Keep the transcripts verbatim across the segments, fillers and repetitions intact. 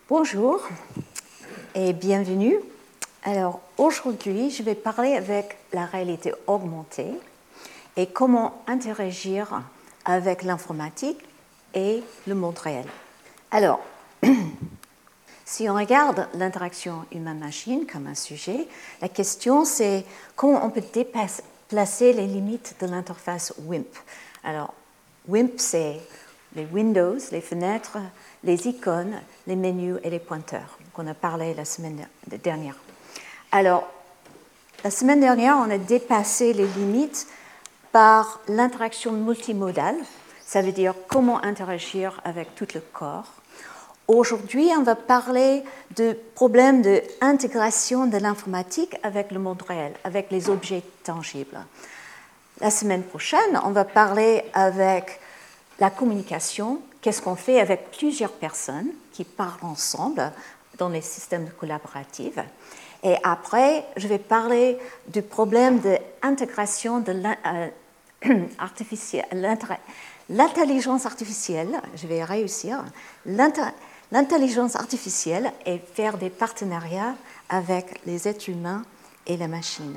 Bonjour et bienvenue. Alors aujourd'hui, je vais parler avec la réalité augmentée et comment interagir avec l'informatique et le monde réel. Alors, si on regarde l'interaction humain-machine comme un sujet, la question c'est comment on peut déplacer les limites de l'interface W I M P. Alors, W I M P, c'est les Windows, les fenêtres, les icônes, les menus et les pointeurs, qu'on a parlé la semaine dernière. Alors, la semaine dernière, on a dépassé les limites par l'interaction multimodale, ça veut dire comment interagir avec tout le corps. Aujourd'hui, on va parler de problèmes d'intégration de l'informatique avec le monde réel, avec les objets tangibles. La semaine prochaine, on va parler avec la communication, qu'est-ce qu'on fait avec plusieurs personnes qui parlent ensemble dans les systèmes collaboratifs. Et après, je vais parler du problème de l'intégration de l'intelligence artificielle, je vais réussir, l'intelligence artificielle et faire des partenariats avec les êtres humains et la machine.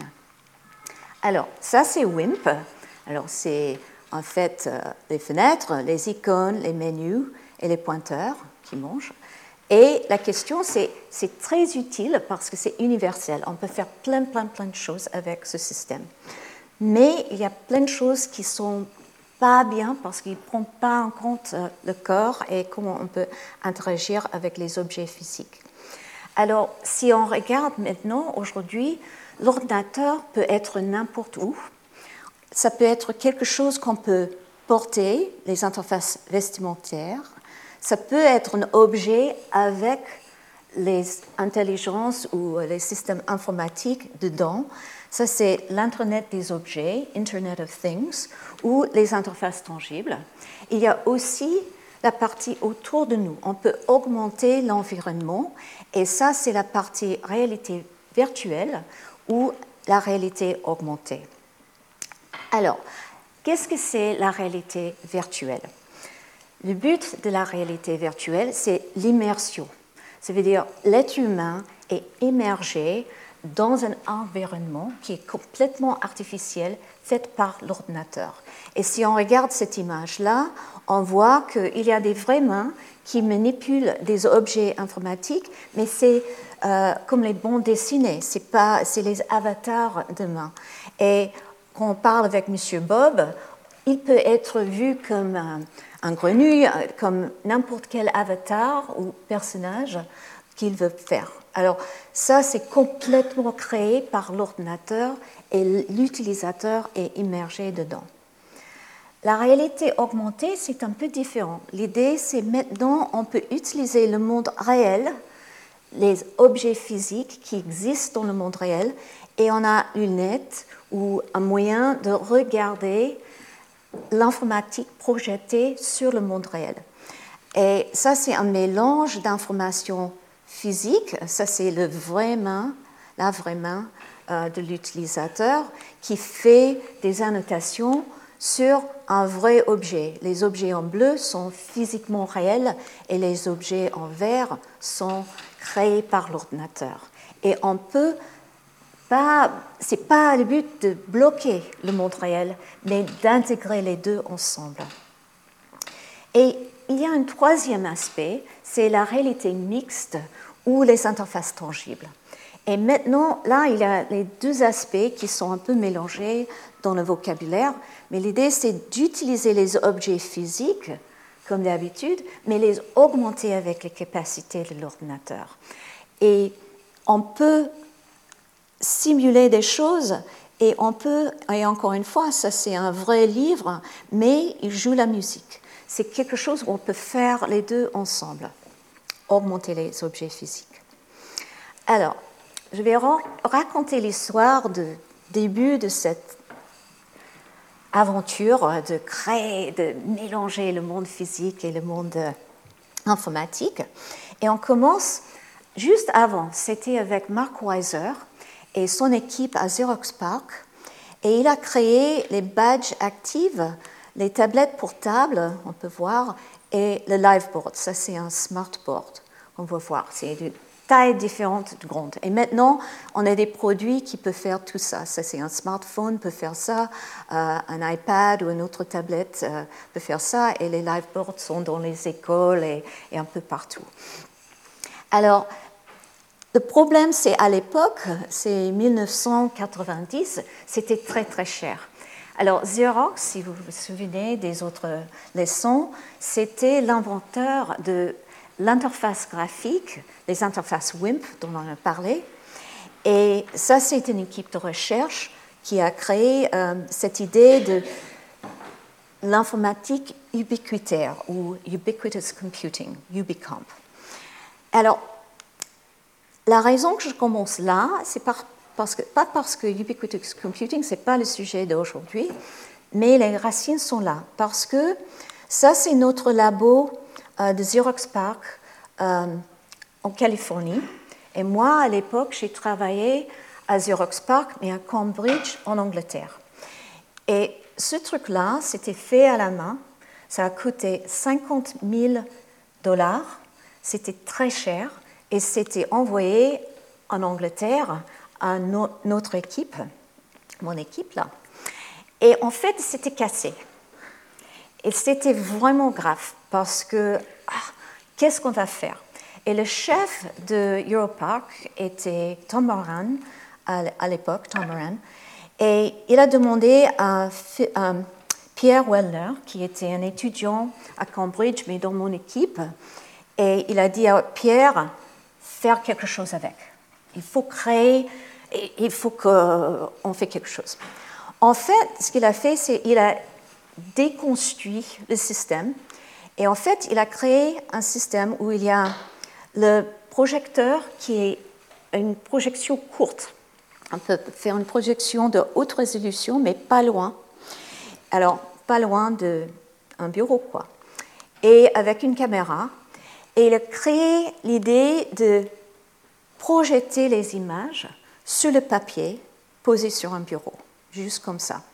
Alors, ça c'est W I M P. Alors, c'est en fait euh, les fenêtres, les icônes, les menus et les pointeurs qui mangent. Et la question, c'est, c'est très utile parce que c'est universel. On peut faire plein, plein, plein de choses avec ce système. Mais il y a plein de choses qui ne sont pas bien parce qu'il ne prend pas en compte euh, le corps et comment on peut interagir avec les objets physiques. Alors, si on regarde maintenant, aujourd'hui, l'ordinateur peut être n'importe où. Ça peut être quelque chose qu'on peut porter, les interfaces vestimentaires. Ça peut être un objet avec les intelligences ou les systèmes informatiques dedans. Ça, c'est l'Internet des objets, Internet of Things, ou les interfaces tangibles. Il y a aussi la partie autour de nous. On peut augmenter l'environnement, et ça, c'est la partie réalité virtuelle ou la réalité augmentée. Alors, qu'est-ce que c'est la réalité virtuelle? Le but de la réalité virtuelle, c'est l'immersion. Ça veut dire l'être humain est immergé dans un environnement qui est complètement artificiel, fait par l'ordinateur. Et si on regarde cette image-là, on voit qu'il y a des vraies mains qui manipulent des objets informatiques, mais c'est euh, comme les bandes dessinées, c'est, pas, c'est les avatars de mains. Et quand on parle avec M. Bob, il peut être vu comme un, un grenouille, comme n'importe quel avatar ou personnage qu'il veut faire. Alors ça, c'est complètement créé par l'ordinateur et l'utilisateur est immergé dedans. La réalité augmentée, c'est un peu différent. L'idée, c'est maintenant, on peut utiliser le monde réel, les objets physiques qui existent dans le monde réel, et on a une lunette ou un moyen de regarder l'informatique projetée sur le monde réel. Et ça, c'est un mélange d'informations physiques, ça c'est le vrai main, la vraie main euh, de l'utilisateur qui fait des annotations sur un vrai objet. Les objets en bleu sont physiquement réels et les objets en vert sont créés par l'ordinateur. Et on peut pas, c'est pas le but de bloquer le monde réel, mais d'intégrer les deux ensemble. Et il y a un troisième aspect, c'est la réalité mixte ou les interfaces tangibles. Et maintenant, là, il y a les deux aspects qui sont un peu mélangés dans le vocabulaire, mais l'idée, c'est d'utiliser les objets physiques, comme d'habitude, mais les augmenter avec les capacités de l'ordinateur. Et on peut simuler des choses et on peut, et encore une fois, ça c'est un vrai livre, mais il joue la musique. C'est quelque chose où on peut faire les deux ensemble, augmenter les objets physiques. Alors, je vais raconter l'histoire du début de cette aventure de créer, de mélanger le monde physique et le monde informatique. Et on commence juste avant, c'était avec Mark Weiser et son équipe à Xerox PARC, et il a créé les badges actifs, les tablettes portables, on peut voir, et le liveboard, ça c'est un smartboard on va voir. C'est de tailles différentes de grandes. Et maintenant, on a des produits qui peuvent faire tout ça. Ça, c'est un smartphone peut faire ça, euh, un iPad ou une autre tablette euh, peut faire ça, et les liveboards sont dans les écoles et, et un peu partout. Alors, le problème, c'est à l'époque, c'est mille neuf cent quatre-vingt-dix, c'était très très cher. Alors, Xerox, si vous vous souvenez des autres leçons, c'était l'inventeur de l'interface graphique, les interfaces W I M P dont on a parlé. Et ça, c'est une équipe de recherche qui a créé euh, cette idée de l'informatique ubiquitaire ou ubiquitous computing, Ubicomp. Alors, la raison que je commence là, c'est par, parce que, pas parce que ubiquitous computing, ce n'est pas le sujet d'aujourd'hui, mais les racines sont là. Parce que ça, c'est notre labo euh, de Xerox PARC euh, en Californie. Et moi, à l'époque, j'ai travaillé à Xerox PARC, mais à Cambridge, en Angleterre. Et ce truc-là, c'était fait à la main. Ça a coûté cinquante mille dollars. C'était très cher. Et c'était envoyé en Angleterre à no- notre équipe, mon équipe là. Et en fait, c'était cassé. Et c'était vraiment grave parce que, ah, qu'est-ce qu'on va faire? Et le chef de Europarc était Tom Moran, à l'époque, Tom Moran. Et il a demandé à, à Pierre Wellner, qui était un étudiant à Cambridge, mais dans mon équipe, et il a dit à Pierre, faire quelque chose avec. Il faut créer, il faut qu'on fasse quelque chose. En fait, ce qu'il a fait, c'est qu'il a déconstruit le système. Et en fait, il a créé un système où il y a le projecteur qui est une projection courte. On peut faire une projection de haute résolution, mais pas loin. Alors, pas loin d'un bureau, quoi. Et avec une caméra. Et il a créé l'idée de projeter les images sur le papier posé sur un bureau, juste comme ça.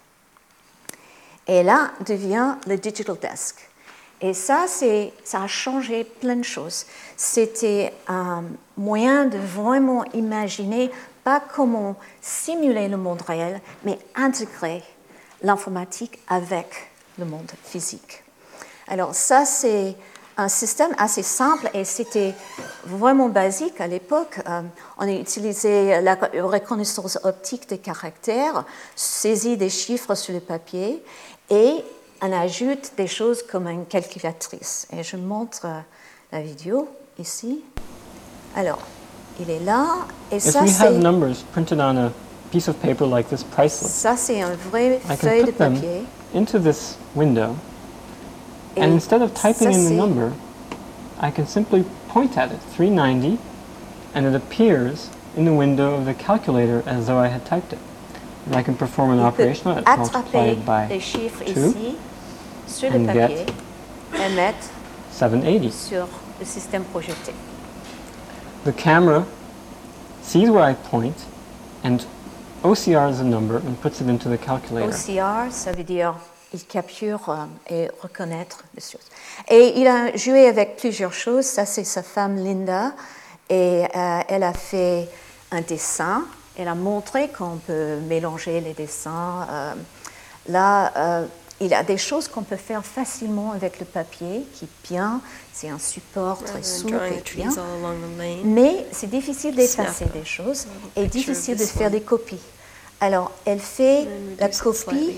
Et là devient le Digital Desk. Et ça, ça a changé plein de choses. C'était un moyen de vraiment imaginer, pas comment simuler le monde réel, mais intégrer l'informatique avec le monde physique. Alors ça, c'est un système assez simple et c'était vraiment basique à l'époque. Euh, on a utilisé la reconnaissance optique des caractères, saisi des chiffres sur le papier et on ajoute des choses comme une calculatrice. Et je montre euh, la vidéo ici. Alors, il est là et If ça we c'est... have numbers printed on a piece of paper like this priceless, Ça c'est un vrai I feuille can de put them papier. into this window. Et And instead of typing ça, in the c'est- number, I can simply point at it, three ninety, and it appears in the window of the calculator as though I had typed it. And I can perform an Il peut operation on it, multiply attraper it by les chiffres two, ici sur le and papier get et mettre seven eighty. sur le système projeté. The camera sees where I point and O C Rs the number and puts it into the calculator. O C R, ça veut dire il capture euh, et reconnaître les choses. Et il a joué avec plusieurs choses. Ça, c'est sa femme Linda. Et euh, elle a fait un dessin. Elle a montré qu'on peut mélanger les dessins. Euh, là, euh, il y a des choses qu'on peut faire facilement avec le papier, qui est bien. C'est un support très souple et bien. Mais c'est difficile d'effacer des choses et difficile de faire des copies. Alors, elle fait la copie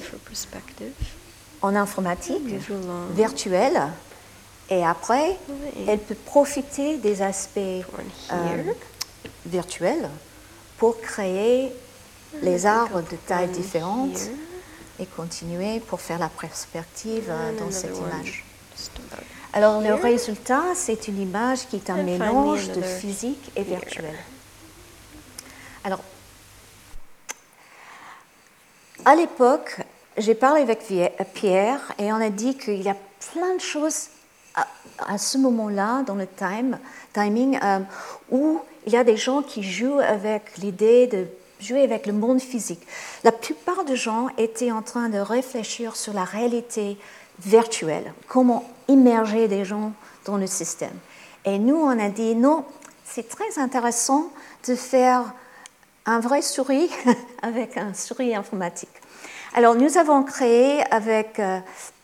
en informatique, virtuelle, et après, elle peut profiter des aspects euh, virtuels pour créer les arbres de tailles différentes et continuer pour faire la perspective euh, dans cette image. Alors, le résultat, c'est une image qui est un mélange de physique et virtuel. Alors, à l'époque, j'ai parlé avec Pierre et on a dit qu'il y a plein de choses à, à ce moment-là, dans le time, timing, euh, où il y a des gens qui jouent avec l'idée de jouer avec le monde physique. La plupart des gens étaient en train de réfléchir sur la réalité virtuelle, comment immerger des gens dans le système. Et nous, on a dit non, c'est très intéressant de faire un vrai souris avec un souris informatique. Alors, nous avons créé avec euh,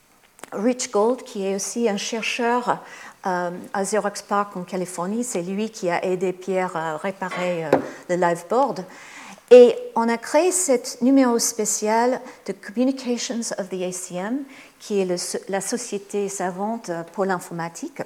Rich Gold, qui est aussi un chercheur euh, à Xerox PARC en Californie. C'est lui qui a aidé Pierre à réparer euh, le liveboard. Et on a créé ce numéro spécial de Communications of the A C M, qui est le, la société savante pour l'informatique.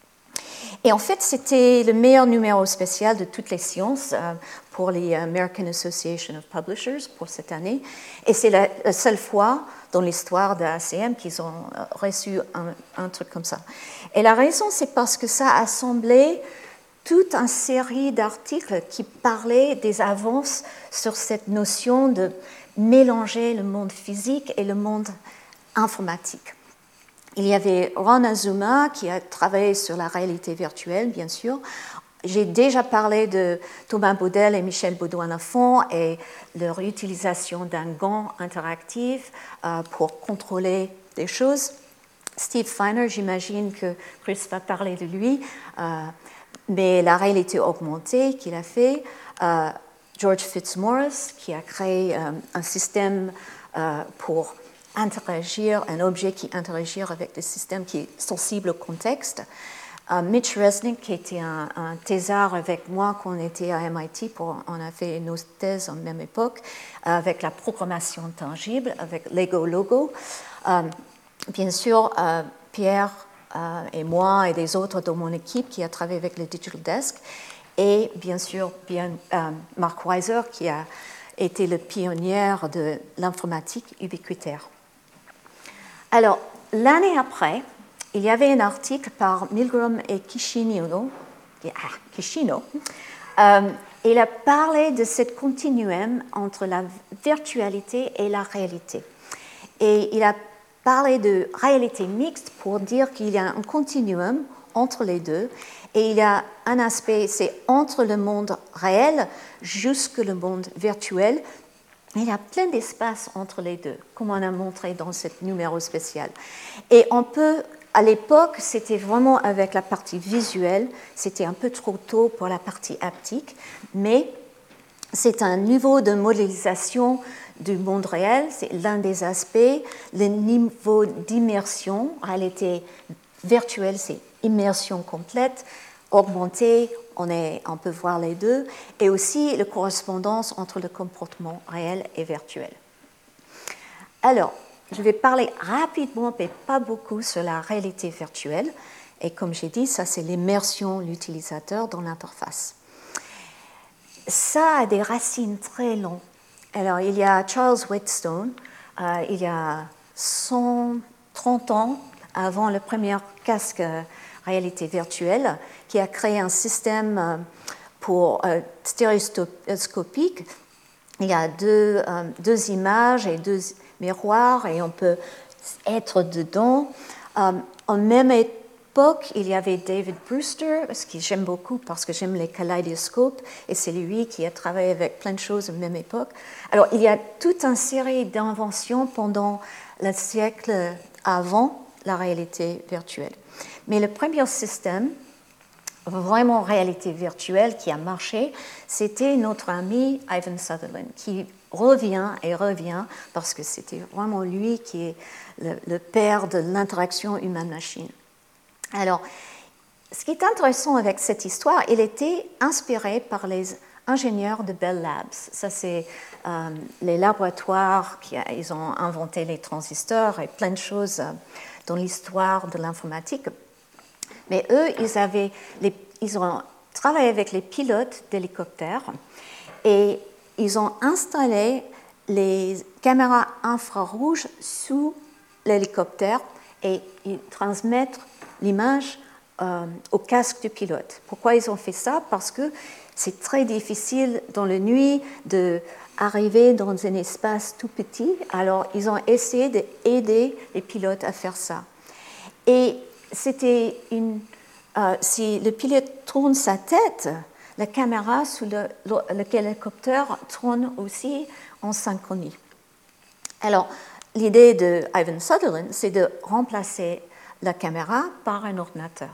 Et en fait, c'était le meilleur numéro spécial de toutes les sciences euh, pour les American Association of Publishers pour cette année. Et c'est la, la seule fois dans l'histoire de l'A C M qu'ils ont reçu un, un truc comme ça. Et la raison, c'est parce que ça a assemblé toute une série d'articles qui parlaient des avances sur cette notion de mélanger le monde physique et le monde informatique. Il y avait Ron Azuma qui a travaillé sur la réalité virtuelle, bien sûr. J'ai déjà parlé de Thomas Baudel et Michel Baudouin-Lafont et leur utilisation d'un gant interactif euh, pour contrôler des choses. Steve Feiner, j'imagine que Chris va parler de lui, euh, mais la réalité augmentée qu'il a fait. Euh, George Fitzmaurice qui a créé euh, un système euh, pour interagir, un objet qui interagit avec des systèmes qui est sensible au contexte. Uh, Mitch Resnick, qui était un, un thésard avec moi quand on était à M I T, pour, on a fait nos thèses en même époque, uh, avec la programmation tangible, avec Lego Logo. Um, bien sûr, uh, Pierre uh, et moi et des autres dans mon équipe qui a travaillé avec le Digital Desk, et bien sûr bien, um, Mark Weiser, qui a été le pionnier de l'informatique ubiquitaire. Alors, l'année après, il y avait un article par Milgrom et Kishino. Ah, Kishino. Euh, il a parlé de ce continuum entre la virtualité et la réalité. Et il a parlé de réalité mixte pour dire qu'il y a un continuum entre les deux. Et il y a un aspect, c'est entre le monde réel jusqu'au monde virtuel. Il y a plein d'espace entre les deux, comme on a montré dans ce numéro spécial. Et on peut, à l'époque, c'était vraiment avec la partie visuelle, c'était un peu trop tôt pour la partie haptique, mais c'est un niveau de modélisation du monde réel, c'est l'un des aspects. Le niveau d'immersion, réalité virtuelle, c'est immersion complète, augmentée, on, est, on peut voir les deux, et aussi la correspondance entre le comportement réel et virtuel. Alors, je vais parler rapidement, mais pas beaucoup, sur la réalité virtuelle. Et comme j'ai dit, ça, c'est l'immersion de l'utilisateur dans l'interface. Ça a des racines très longues. Alors, il y a Charles Whetstone, euh, il y a cent trente ans, avant le premier casque euh, réalité virtuelle, qui a créé un système euh, pour euh, stéréoscopique. Il y a deux, euh, deux images et deux miroirs et on peut être dedans. Euh, en même époque, il y avait David Brewster, ce que j'aime beaucoup parce que j'aime les kaléidoscopes et c'est lui qui a travaillé avec plein de choses à la même époque. Alors, il y a toute une série d'inventions pendant le siècle avant la réalité virtuelle. Mais le premier système, vraiment réalité virtuelle, qui a marché, c'était notre ami Ivan Sutherland, qui revient et revient, parce que c'était vraiment lui qui est le, le père de l'interaction humaine-machine. Alors, ce qui est intéressant avec cette histoire, il était inspiré par les ingénieurs de Bell Labs. Ça, c'est euh, les laboratoires qui ils ont inventé les transistors et plein de choses euh, dans l'histoire de l'informatique. Mais eux, ils, avaient les, ils ont travaillé avec les pilotes d'hélicoptères et ils ont installé les caméras infrarouges sous l'hélicoptère et ils transmettent l'image euh, au casque du pilote. Pourquoi ils ont fait ça? Parce que c'est très difficile dans la nuit d'arriver dans un espace tout petit. Alors, ils ont essayé d'aider les pilotes à faire ça. Et c'était une... Euh, si le pilote tourne sa tête, la caméra sous le, le, l'hélicoptère tourne aussi en synchronie. Alors, l'idée de Ivan Sutherland, c'est de remplacer la caméra par un ordinateur.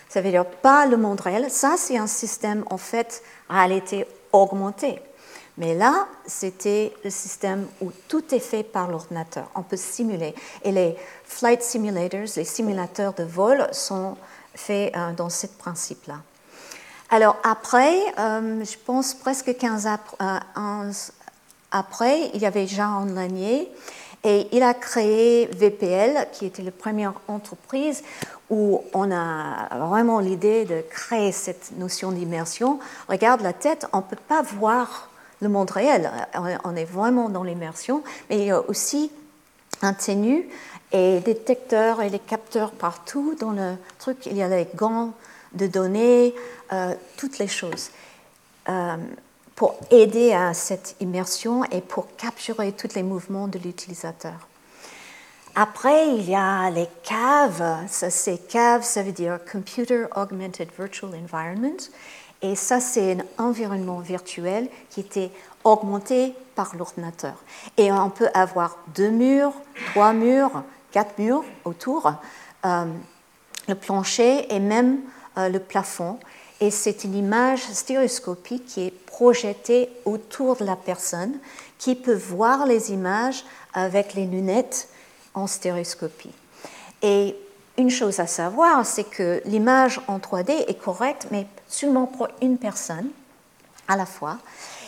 Ça veut dire pas le monde réel. Ça, c'est un système, en fait, réalité augmentée. Mais là, c'était le système où tout est fait par l'ordinateur. On peut simuler. Et les flight simulators, les simulateurs de vol, sont faits euh, dans ce principe-là. Alors après, euh, je pense presque quinze ans après, il y avait Jean Lanier et il a créé V P L, qui était la première entreprise où on a vraiment l'idée de créer cette notion d'immersion. Regarde la tête, on ne peut pas voir le monde réel, on est vraiment dans l'immersion, mais il y a aussi un tenue et des détecteurs et des capteurs partout dans le truc. Il y a les gants de données, euh, toutes les choses, euh, pour aider à cette immersion et pour capturer tous les mouvements de l'utilisateur. Après, il y a les C A V. Ça, c'est C A V, ça veut dire Computer Augmented Virtual Environment. Et ça, c'est un environnement virtuel qui était augmenté par l'ordinateur. Et on peut avoir deux murs, trois murs, quatre murs autour, euh, le plancher et même euh, le plafond. Et c'est une image stéréoscopique qui est projetée autour de la personne, qui peut voir les images avec les lunettes en stéréoscopie. Et une chose à savoir, c'est que l'image en trois D est correcte, mais seulement pour une personne à la fois.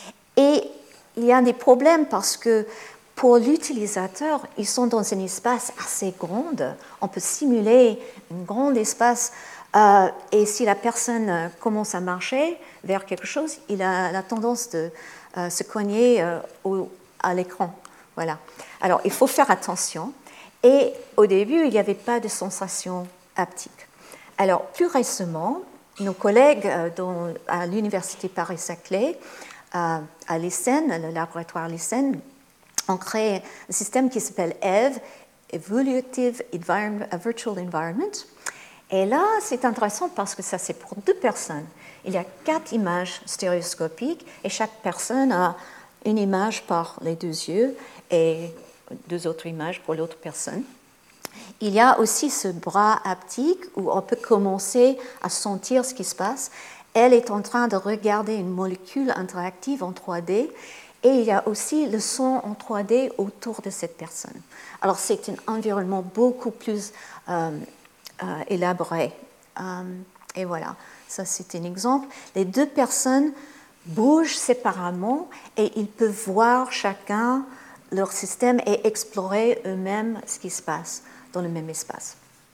Et il y a des problèmes parce que pour l'utilisateur, ils sont dans un espace assez grand. On peut simuler un grand espace. Euh, et si la personne commence à marcher vers quelque chose, il a la tendance de euh, se cogner euh, au, à l'écran. Voilà. Alors, il faut faire attention. Et au début, il n'y avait pas de sensation haptique. Alors, plus récemment, nos collègues euh, dont, à l'Université Paris-Saclay, euh, à l'I S E N, le laboratoire l'I S E N, ont créé un système qui s'appelle E V, Evolutive Environment, Virtual Environment. Et là, c'est intéressant parce que ça, c'est pour deux personnes. Il y a quatre images stéréoscopiques et chaque personne a une image par les deux yeux et deux autres images pour l'autre personne. Il y a aussi ce bras haptique où on peut commencer à sentir ce qui se passe. Elle est en train de regarder une molécule interactive en trois D et il y a aussi le son en trois D autour de cette personne. Alors c'est un environnement beaucoup plus euh, euh, élaboré. Euh, et voilà, ça c'est un exemple. Les deux personnes bougent séparément et ils peuvent voir chacun leur système et explorer eux-mêmes ce qui se passe dans le même espace.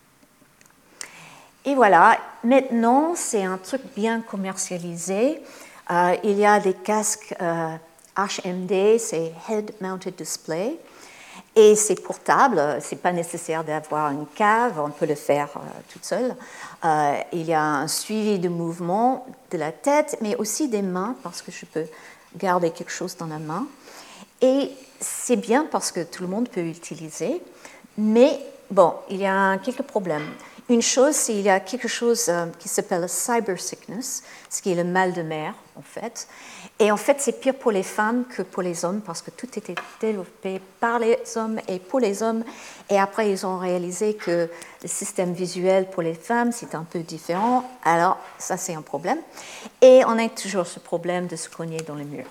Et voilà, maintenant, c'est un truc bien commercialisé. Euh, il y a des casques euh, H M D, c'est Head Mounted Display, et c'est portable, c'est pas nécessaire d'avoir une cave, on peut le faire euh, toute seule. Euh, il y a un suivi de mouvement de la tête, mais aussi des mains, parce que je peux garder quelque chose dans la main. Et c'est bien parce que tout le monde peut l'utiliser, mais bon, il y a quelques problèmes. Une chose, c'est qu'il y a quelque chose euh, qui s'appelle cyber sickness, ce qui est le mal de mer, en fait. Et en fait, c'est pire pour les femmes que pour les hommes, parce que tout était développé par les hommes et pour les hommes. Et après, ils ont réalisé que le système visuel pour les femmes, c'est un peu différent. Alors, ça, c'est un problème. Et on a toujours ce problème de se cogner dans les murs.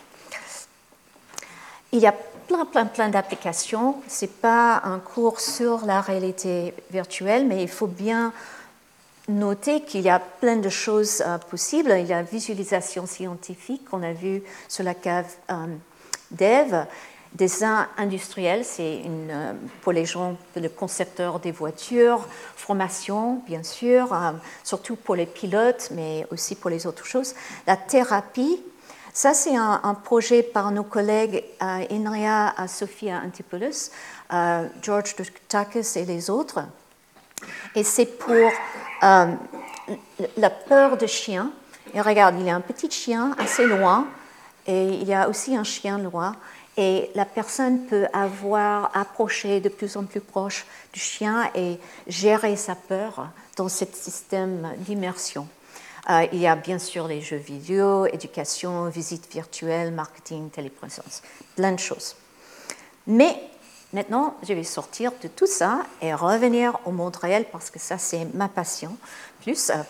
Il y a plein, plein, plein d'applications. Ce n'est pas un cours sur la réalité virtuelle, mais il faut bien noter qu'il y a plein de choses euh, possibles. Il y a la visualisation scientifique qu'on a vue sur la cave euh, d'E V. Dessin industriel, c'est une, euh, pour les gens, le concepteur des voitures. Formation, bien sûr, euh, surtout pour les pilotes, mais aussi pour les autres choses. La thérapie. Ça, c'est un, un projet par nos collègues euh, Inria Sophia Antipoulos, euh, George Dukakis et les autres. Et c'est pour euh, la peur de chiens. Et regarde, il y a un petit chien assez loin et il y a aussi un chien loin. Et la personne peut avoir approché de plus en plus proche du chien et gérer sa peur dans ce système d'immersion. Euh, il y a bien sûr les jeux vidéo, éducation, visites virtuelles, marketing, téléprésence, plein de choses. Mais maintenant, je vais sortir de tout ça et revenir au monde réel parce que ça, c'est ma passion. Plus, euh,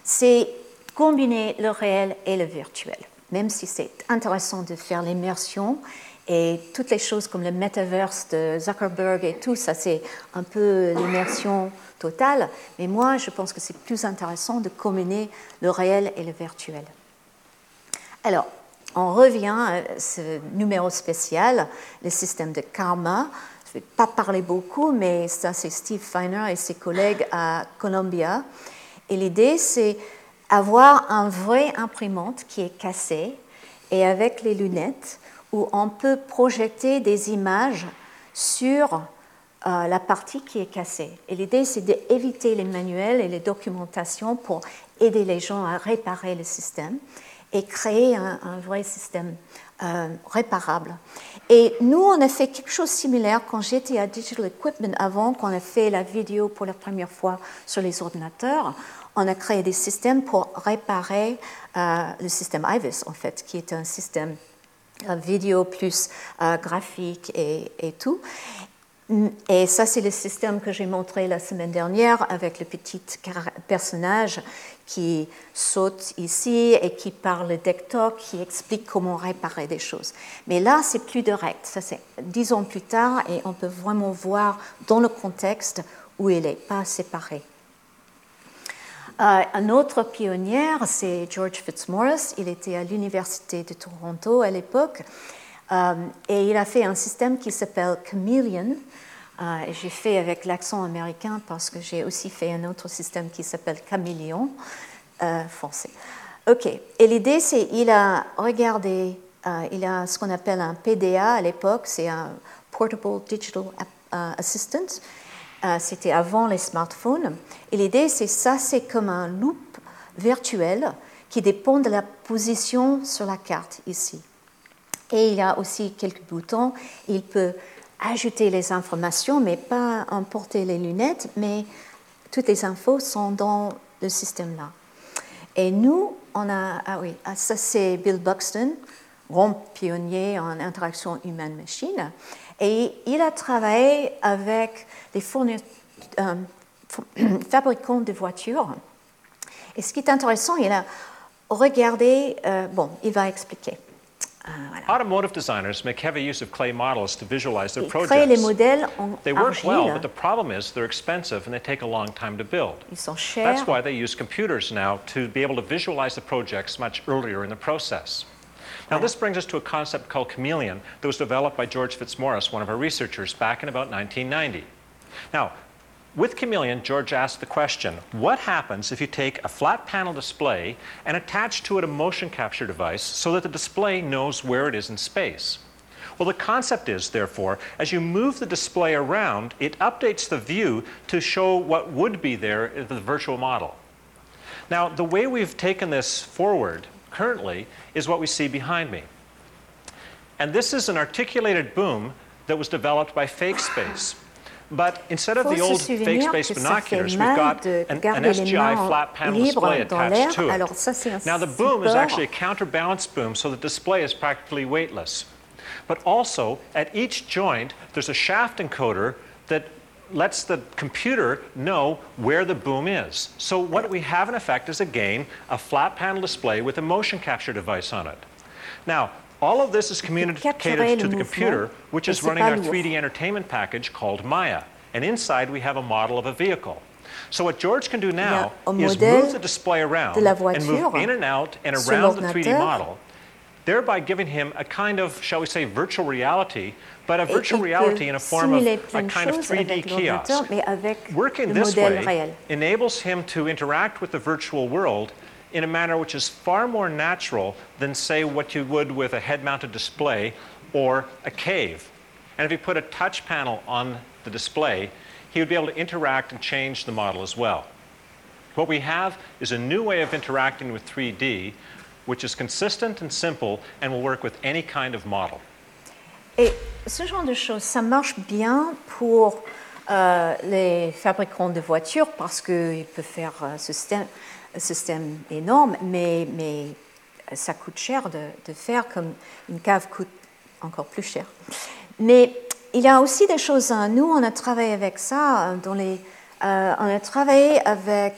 c'est combiner le réel et le virtuel. Même si c'est intéressant de faire l'immersion et toutes les choses comme le metaverse de Zuckerberg et tout, ça c'est un peu l'immersion totale. Mais moi, je pense que c'est plus intéressant de combiner le réel et le virtuel. Alors, on revient à ce numéro spécial, le système de karma. Je ne vais pas parler beaucoup, mais ça c'est Steve Feiner et ses collègues à Columbia. Et l'idée, c'est avoir un vrai imprimante qui est cassé et avec les lunettes où on peut projeter des images sur euh, la partie qui est cassée. Et l'idée, c'est d'éviter les manuels et les documentations pour aider les gens à réparer le système et créer un, un vrai système euh, réparable. Et nous, on a fait quelque chose de similaire quand j'étais à Digital Equipment avant, qu'on a fait la vidéo pour la première fois sur les ordinateurs. On a créé des systèmes pour réparer euh, le système I V I S, en fait, qui est un système euh, vidéo plus euh, graphique et, et tout. Et ça, c'est le système que j'ai montré la semaine dernière avec le petit personnage qui saute ici et qui parle de TikTok, qui explique comment réparer des choses. Mais là, c'est plus direct. Ça, c'est dix ans plus tard et on peut vraiment voir dans le contexte où il est, pas séparé. Euh, un autre pionnier, c'est George Fitzmaurice. Il était à l'Université de Toronto à l'époque. Euh, et il a fait un système qui s'appelle Chameleon. Euh, j'ai fait avec l'accent américain parce que j'ai aussi fait un autre système qui s'appelle Caméléon, euh, français. OK. Et l'idée, c'est qu'il a regardé, euh, il a ce qu'on appelle un P D A à l'époque, c'est un Portable Digital Assistant. Euh, c'était avant les smartphones. Et l'idée, c'est ça, c'est comme un loop virtuel qui dépend de la position sur la carte ici. Et il y a aussi quelques boutons. Il peut ajouter les informations, mais pas emporter les lunettes, mais toutes les infos sont dans le système-là. Et nous, on a... Ah oui, ça c'est Bill Buxton, grand pionnier en interaction humaine-machine. Et il a travaillé avec les fournisseurs, euh, fabricants de voitures. Et ce qui est intéressant, il a regardé... Euh, bon, il va expliquer. Uh, voilà. Automotive designers make heavy use of clay models to visualize their Ils projects. créent les modèles en They work argile. well, but the problem is they're expensive and they take a long time to build. Ils sont chers. That's why they use computers now to be able to visualize the projects much earlier in the process. Now, Voilà. this brings us to a concept called Chameleon that was developed by George Fitzmaurice, one of our researchers, back in about nineteen ninety. Now, with Chameleon, George asked the question, what happens if you take a flat panel display and attach to it a motion capture device so that the display knows where it is in space? Well, the concept is, therefore, as you move the display around, it updates the view to show what would be there in the virtual model. Now, the way we've taken this forward currently is what we see behind me. And this is an articulated boom that was developed by FakeSpace. But instead of the old fake-space binoculars, we've got an, an S G I flat panel display attached to it. Now the boom is actually a counterbalance boom, so the display is practically weightless. But also, at each joint, there's a shaft encoder that lets the computer know where the boom is. So what we have in effect is, again, a flat panel display with a motion capture device on it. Now, all of this is communicated to the computer, which is running our three D entertainment package called Maya. And inside, we have a model of a vehicle. So what George can do now is move the display around and move in and out and around the three D model, thereby giving him a kind of, shall we say, virtual reality, but a virtual reality in a form of a kind of three D kiosk. Working this way enables him to interact with the virtual world in a manner which is far more natural than, say, what you would with a head-mounted display or a cave. And if you put a touch panel on the display, he would be able to interact and change the model as well. What we have is a new way of interacting with three D, which is consistent and simple and will work with any kind of model. Et ce genre de choses, ça marche bien pour euh, les fabricants de voitures parce qu'ils peuvent faire euh, ce système, un système énorme, mais, mais ça coûte cher de, de faire, comme une cave coûte encore plus cher. Mais il y a aussi des choses, nous on a travaillé avec ça, dans les, euh, on a travaillé avec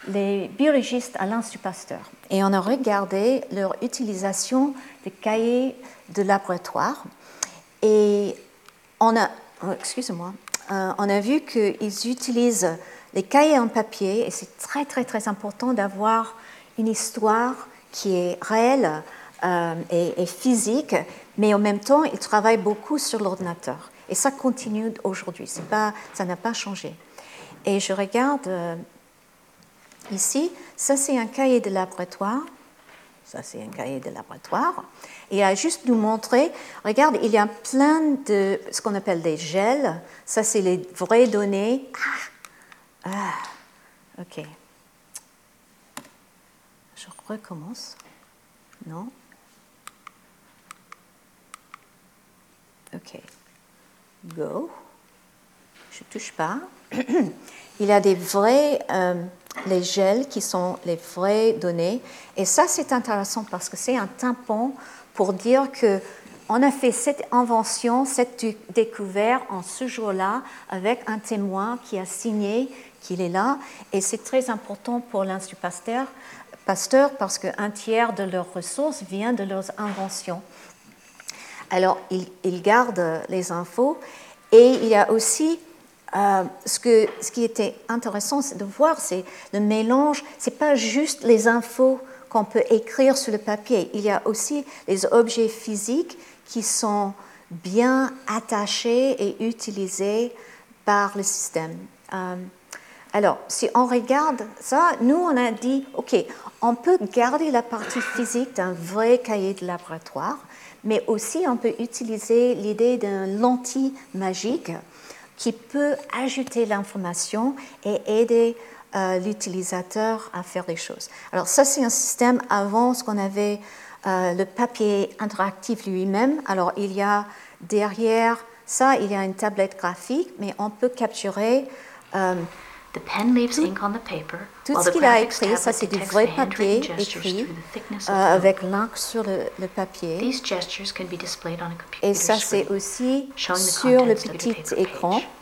les biologistes à l'Institut Pasteur et on a regardé leur utilisation des cahiers de laboratoire et on a, oh, excusez-moi, euh, on a vu qu'ils utilisent les cahiers en papier et c'est très très très important d'avoir une histoire qui est réelle euh, et, et physique, mais en même temps ils travaillent beaucoup sur l'ordinateur et ça continue aujourd'hui, c'est pas, ça n'a pas changé. Et je regarde euh, ici, ça c'est un cahier de laboratoire, ça c'est un cahier de laboratoire, et il a juste nous montré, regarde, il y a plein de ce qu'on appelle des gels, ça c'est les vraies données. Ah, ah, ok. Je recommence. Non. Ok. Go. Je ne touche pas. Il y a des vrais, euh, les gels qui sont les vraies données. Et ça, c'est intéressant parce que c'est un tampon pour dire qu'on a fait cette invention, cette découverte en ce jour-là avec un témoin qui a signé qu'il est là. Et c'est très important pour l'Institut Pasteur, Pasteur parce qu'un tiers de leurs ressources vient de leurs inventions. Alors, ils, ils gardent les infos. Et il y a aussi... Euh, ce, que, ce qui était intéressant c'est de voir, c'est le mélange, ce n'est pas juste les infos qu'on peut écrire sur le papier, il y a aussi les objets physiques qui sont bien attachés et utilisés par le système. Euh, alors, si on regarde ça, nous on a dit, ok, on peut garder la partie physique d'un vrai cahier de laboratoire, mais aussi on peut utiliser l'idée d'un lentille magique qui peut ajouter l'information et aider euh, l'utilisateur à faire des choses. Alors ça, c'est un système avant ce qu'on avait euh, le papier interactif lui-même. Alors il y a derrière ça, il y a une tablette graphique, mais on peut capturer euh, The pen leaves ink on the paper, tout while ce the qu'il a graphics écrit. Ça, tablet c'est du detects vrai the papier handwritten gestures écrit through the thickness euh, of the avec notebook. l'encre sur le, le papier. These gestures can be displayed on a computer Et ça, c'est screen, aussi showing the sur le contents of the petit paper écran. page.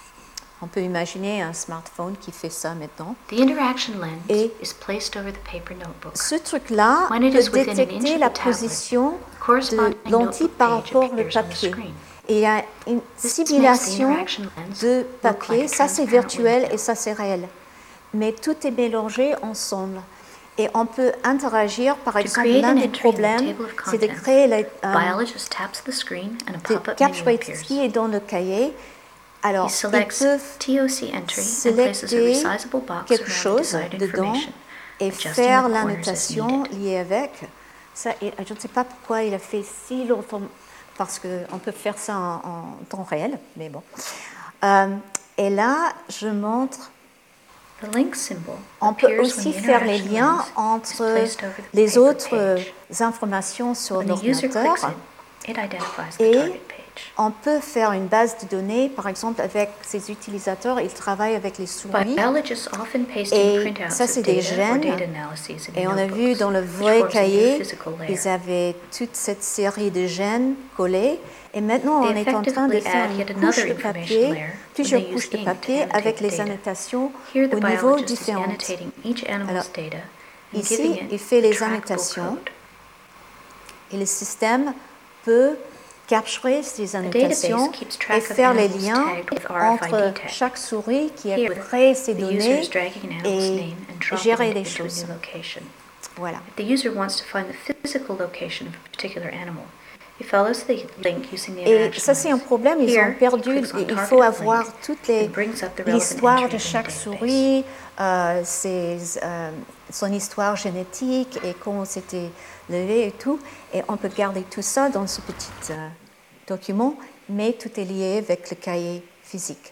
On peut imaginer un smartphone qui fait ça maintenant. The interaction lens Et is placed over the paper notebook. ce truc-là When it peut is within an inch détecter of la the tablet, position the corresponding de l'entille notebook par page rapport au appears on the papier. screen. Et il y a une This makes the simulation interaction lens de look papier. like a Ça, c'est transparent virtuel window. et ça, c'est réel. Mais tout est mélangé ensemble. Et on peut interagir. Par To exemple, create l'un an des entry in the problèmes, table of c'est de contents, créer la, the euh, biologist taps the screen and a de pop-up menu capturer ce appears. qui est dans le cahier. Alors, He ils selects peuvent T O C entry and places a sélectionner resizable box quelque around the chose desired dedans information, et adjusting faire the la corners as notation needed. liée avec. Ça, et je ne sais pas pourquoi il a fait si longtemps, parce qu'on peut faire ça en, en temps réel, mais bon. Euh, et là, je montre, The link symbol on peut appears when aussi the faire les interaction liens lens is entre placed over the les paper autres page. informations sur When the user clicks l'ordinateur. it, it identifies the Et target page. on peut faire une base de données, par exemple, avec ces utilisateurs, ils travaillent avec les souris. Biologists often paste in Et printouts ça, of c'est des data or gènes. data analyses in Et on a vu notebooks, dans le which vrai forms a new cahier, physical layer. ils avaient toute cette série de gènes collés. Et maintenant, They on est en train de effectively faire add une yet couche another de information papier, layer when plusieurs they use couches de ink to papier annotate avec the les data. annotations Here, the au niveau biologist is différent. annotating each animal's Alors, data and ici, giving il it fait a les trackable annotations. code. Et le système peut capturer ces database annotations keeps et track of faire les animals liens tagged with R F I D entre tag. chaque souris qui a Here, créé ces the user données is dragging an animal's et name and dropping gérer it des into a choses. new location. Voilà. If the user wants to find the physical location of a particular animal, he follows the link using the Et interaction ça, c'est un lens. problème, ils Here, ont perdu, he clicks on il targeted faut avoir link toute les- and brings up the relevant l'histoire de entries in the chaque database. souris, euh, ses, euh, son histoire génétique et comment c'était levé et tout. Et on peut garder tout ça dans ce petit euh, document, mais tout est lié avec le cahier physique.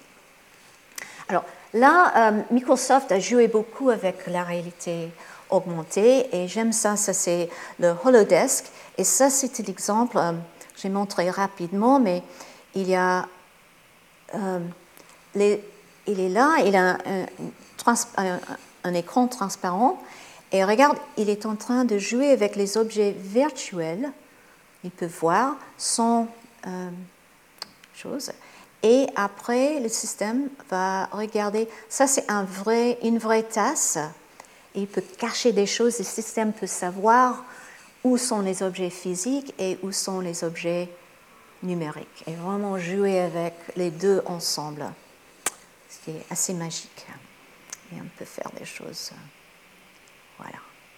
Alors là, euh, Microsoft a joué beaucoup avec la réalité augmentée et j'aime ça, ça c'est le Holodesk. Et ça, c'était l'exemple, euh, j'ai montré rapidement, mais il y a, euh, les, il est là, il a un, un, un, un écran transparent et regarde, il est en train de jouer avec les objets virtuels. Il peut voir son euh, chose. Et après, le système va regarder. Ça, c'est un vrai, une vraie tasse. il peut cacher des choses, le système peut savoir où sont les objets physiques et où sont les objets numériques. Et vraiment jouer avec les deux ensemble, ce qui est assez magique. Et on peut faire des choses. Voilà.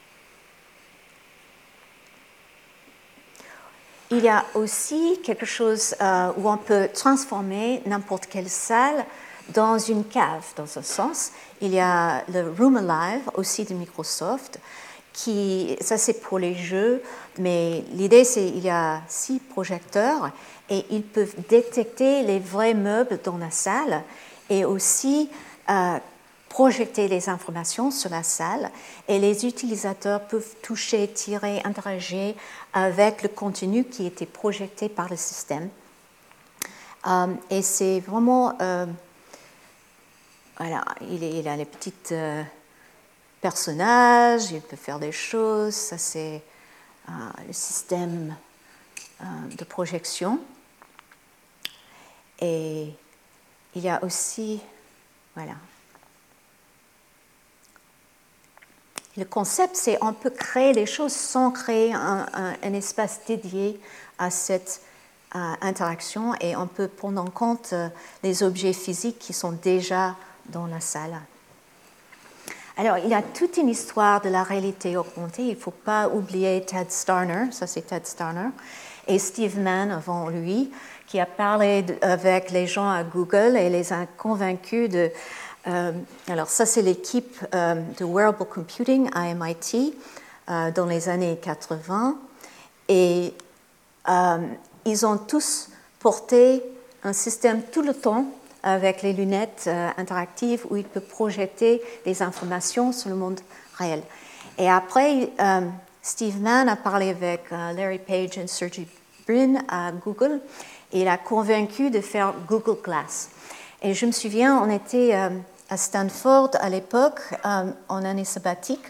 Il y a aussi quelque chose euh, où on peut transformer n'importe quelle salle dans une cave, dans un sens. Il y a le Room Alive, aussi de Microsoft, qui, ça c'est pour les jeux, mais l'idée c'est qu'il y a six projecteurs et ils peuvent détecter les vrais meubles dans la salle et aussi euh, projeter les informations sur la salle et les utilisateurs peuvent toucher, tirer, interagir avec le contenu qui était projeté par le système. Euh, et c'est vraiment... Euh, voilà, il, est, il a les petits euh, personnages, il peut faire des choses, ça c'est euh, le système euh, de projection. Et il y a aussi... Voilà. Le concept, c'est qu'on peut créer les choses sans créer un, un, un espace dédié à cette euh, interaction et on peut prendre en compte euh, les objets physiques qui sont déjà dans la salle. Alors, il y a toute une histoire de la réalité augmentée. Il ne faut pas oublier Ted Starner, ça c'est Ted Starner, et Steve Mann avant lui, qui a parlé de, avec les gens à Google et les a convaincus de... Euh, alors ça c'est l'équipe euh, de Wearable Computing à M I T euh, dans les années quatre-vingts et euh, ils ont tous porté un système tout le temps avec les lunettes euh, interactives où ils peuvent projeter des informations sur le monde réel. Et après, euh, Steve Mann a parlé avec euh, Larry Page et Sergey Brin à Google et il a convaincu de faire Google Glass. Et je me souviens, on était... Euh, à Stanford à l'époque, euh, en année sabbatique.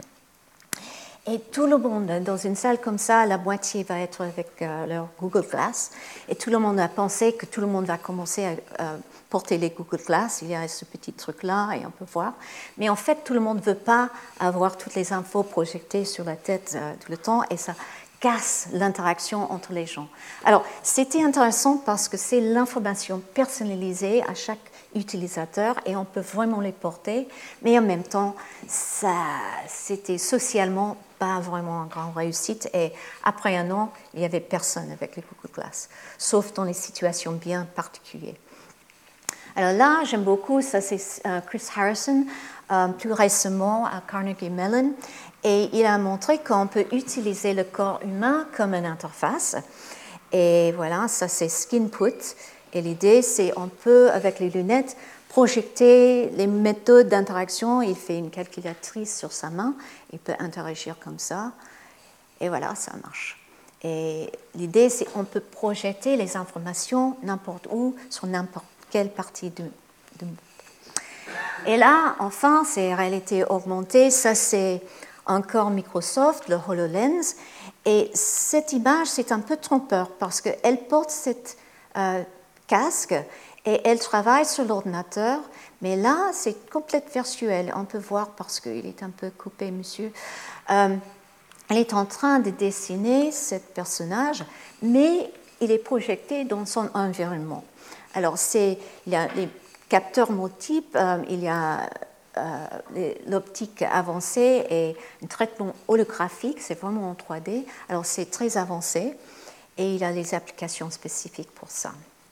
Et tout le monde, dans une salle comme ça, la moitié va être avec euh, leur Google Glass. Et tout le monde a pensé que tout le monde va commencer à euh, porter les Google Glass. Il y a ce petit truc-là et on peut voir. Mais en fait, tout le monde ne veut pas avoir toutes les infos projetées sur la tête euh, tout le temps. Et ça casse l'interaction entre les gens. Alors, c'était intéressant parce que c'est l'information personnalisée à chaque utilisateurs et on peut vraiment les porter, mais en même temps, ça, c'était socialement pas vraiment une grande réussite et après un an, il n'y avait personne avec les Google Glass, sauf dans les situations bien particulières. Alors là, j'aime beaucoup, ça c'est uh, Chris Harrison, um, plus récemment à Carnegie Mellon, et il a montré qu'on peut utiliser le corps humain comme une interface. Et voilà, ça c'est SkinPut. Et l'idée, c'est qu'on peut, avec les lunettes, projeter les méthodes d'interaction. Il fait une calculatrice sur sa main, il peut interagir comme ça. Et voilà, ça marche. Et l'idée, c'est qu'on peut projeter les informations n'importe où, sur n'importe quelle partie du, du monde. Et là, enfin, c'est réalité augmentée. Ça, c'est encore Microsoft, le HoloLens. Et cette image, c'est un peu trompeur parce qu'elle porte cette... Euh, casque et elle travaille sur l'ordinateur, mais là c'est complètement virtuel. On peut voir parce qu'il est un peu coupé, monsieur. Euh, elle est en train de dessiner ce personnage, mais il est projeté dans son environnement. Alors c'est, il y a les capteurs multiples, euh, il y a euh, les, l'optique avancée et un traitement holographique, c'est vraiment en trois D. Alors c'est très avancé et il y a les applications spécifiques pour ça.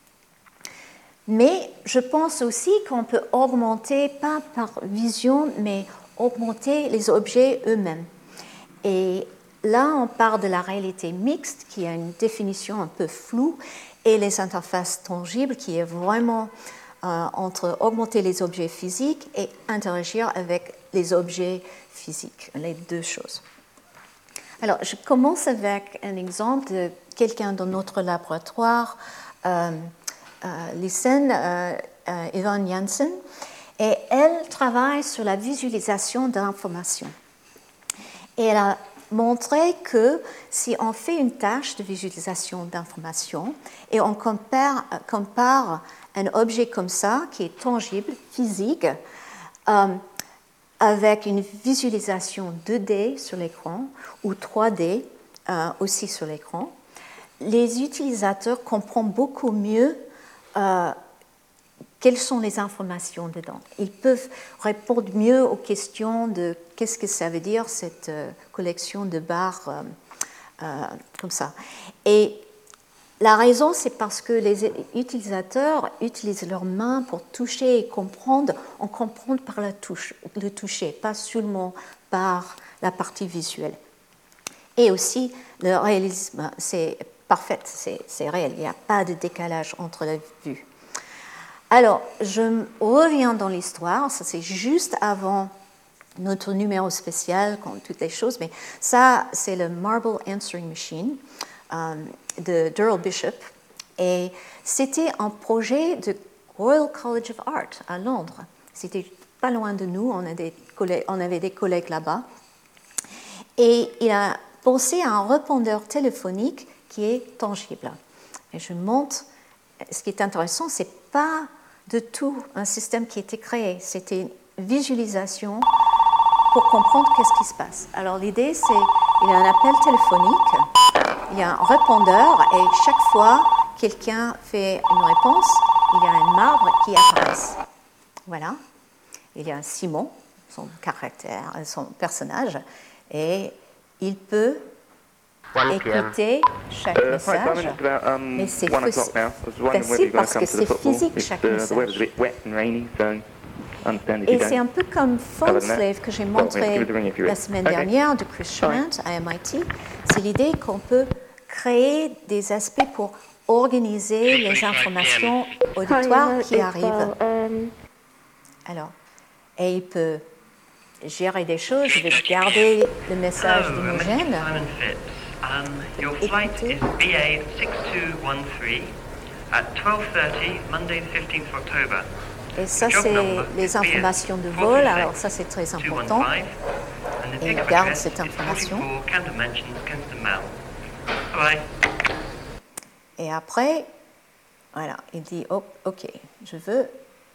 Mais je pense aussi qu'on peut augmenter, pas par vision, mais augmenter les objets eux-mêmes. Et là, on parle de la réalité mixte, qui a une définition un peu floue, et les interfaces tangibles, qui est vraiment euh, entre augmenter les objets physiques et interagir avec les objets physiques, les deux choses. Alors, je commence avec un exemple de quelqu'un dans notre laboratoire, euh, Uh, Lisen uh, uh, Yvonne Janssen, et elle travaille sur la visualisation d'informations. Et elle a montré que si on fait une tâche de visualisation d'informations et on compare, compare un objet comme ça, qui est tangible, physique, um, avec une visualisation deux D sur l'écran ou trois D euh, aussi sur l'écran, les utilisateurs comprennent beaucoup mieux euh, quelles sont les informations dedans. Ils peuvent répondre mieux aux questions de qu'est-ce que ça veut dire cette euh, collection de barres euh, euh, comme ça. Et la raison, c'est parce que les utilisateurs utilisent leurs mains pour toucher et comprendre. On comprend par la touche, le toucher, pas seulement par la partie visuelle. Et aussi, le réalisme, c'est parfait, c'est, c'est réel. Il n'y a pas de décalage entre la vue. Alors, je reviens dans l'histoire. Ça, c'est juste avant notre numéro spécial, comme toutes les choses. Mais ça, c'est le Marble Answering Machine euh, de Durrell Bishop. Et c'était un projet de Royal College of Art à Londres. C'était pas loin de nous. On, a des collègues, on avait des collègues là-bas. Et il a pensé à un répondeur téléphonique qui est tangible. Et je montre, ce qui est intéressant, c'est pas de tout un système qui a été créé. C'était une visualisation pour comprendre qu'est-ce qui se passe. Alors l'idée, c'est il y a un appel téléphonique, il y a un répondeur, et chaque fois quelqu'un fait une réponse, il y a un marbre qui apparaît. Voilà. Il y a un Simon, son caractère, son personnage, et il peut écouter chaque Uh, hi, message. Simon. It's about um, Mais c'est one fais- o'clock now. I was wondering whether facile you're going parce to que come to the c'est football. physique It's, chaque uh, the weather's a message. bit wet and rainy, so I understand if Et you c'est don't. un peu comme Phone Other than that, Slave que j'ai well, montré give us a ring if you're la in. semaine Okay. dernière de Chris Charent à M I T. C'est l'idée qu'on peut créer des aspects pour organiser les informations auditoires qui arrivent. Um, Alors, et il peut gérer des choses, il veut garder le message Hello, d'Imogène. Simon Phipps. Um, your flight is B A six two one three at twelve thirty, Monday the fifteenth of October. Et ça, Job c'est number les is informations de B S vol, alors ça, c'est très two one important. five, and the Et il ticket garde address cette is information. forty-four Camden Mansions, Kensington Mall. Bye. Et après, voilà, il dit, oh, OK, je veux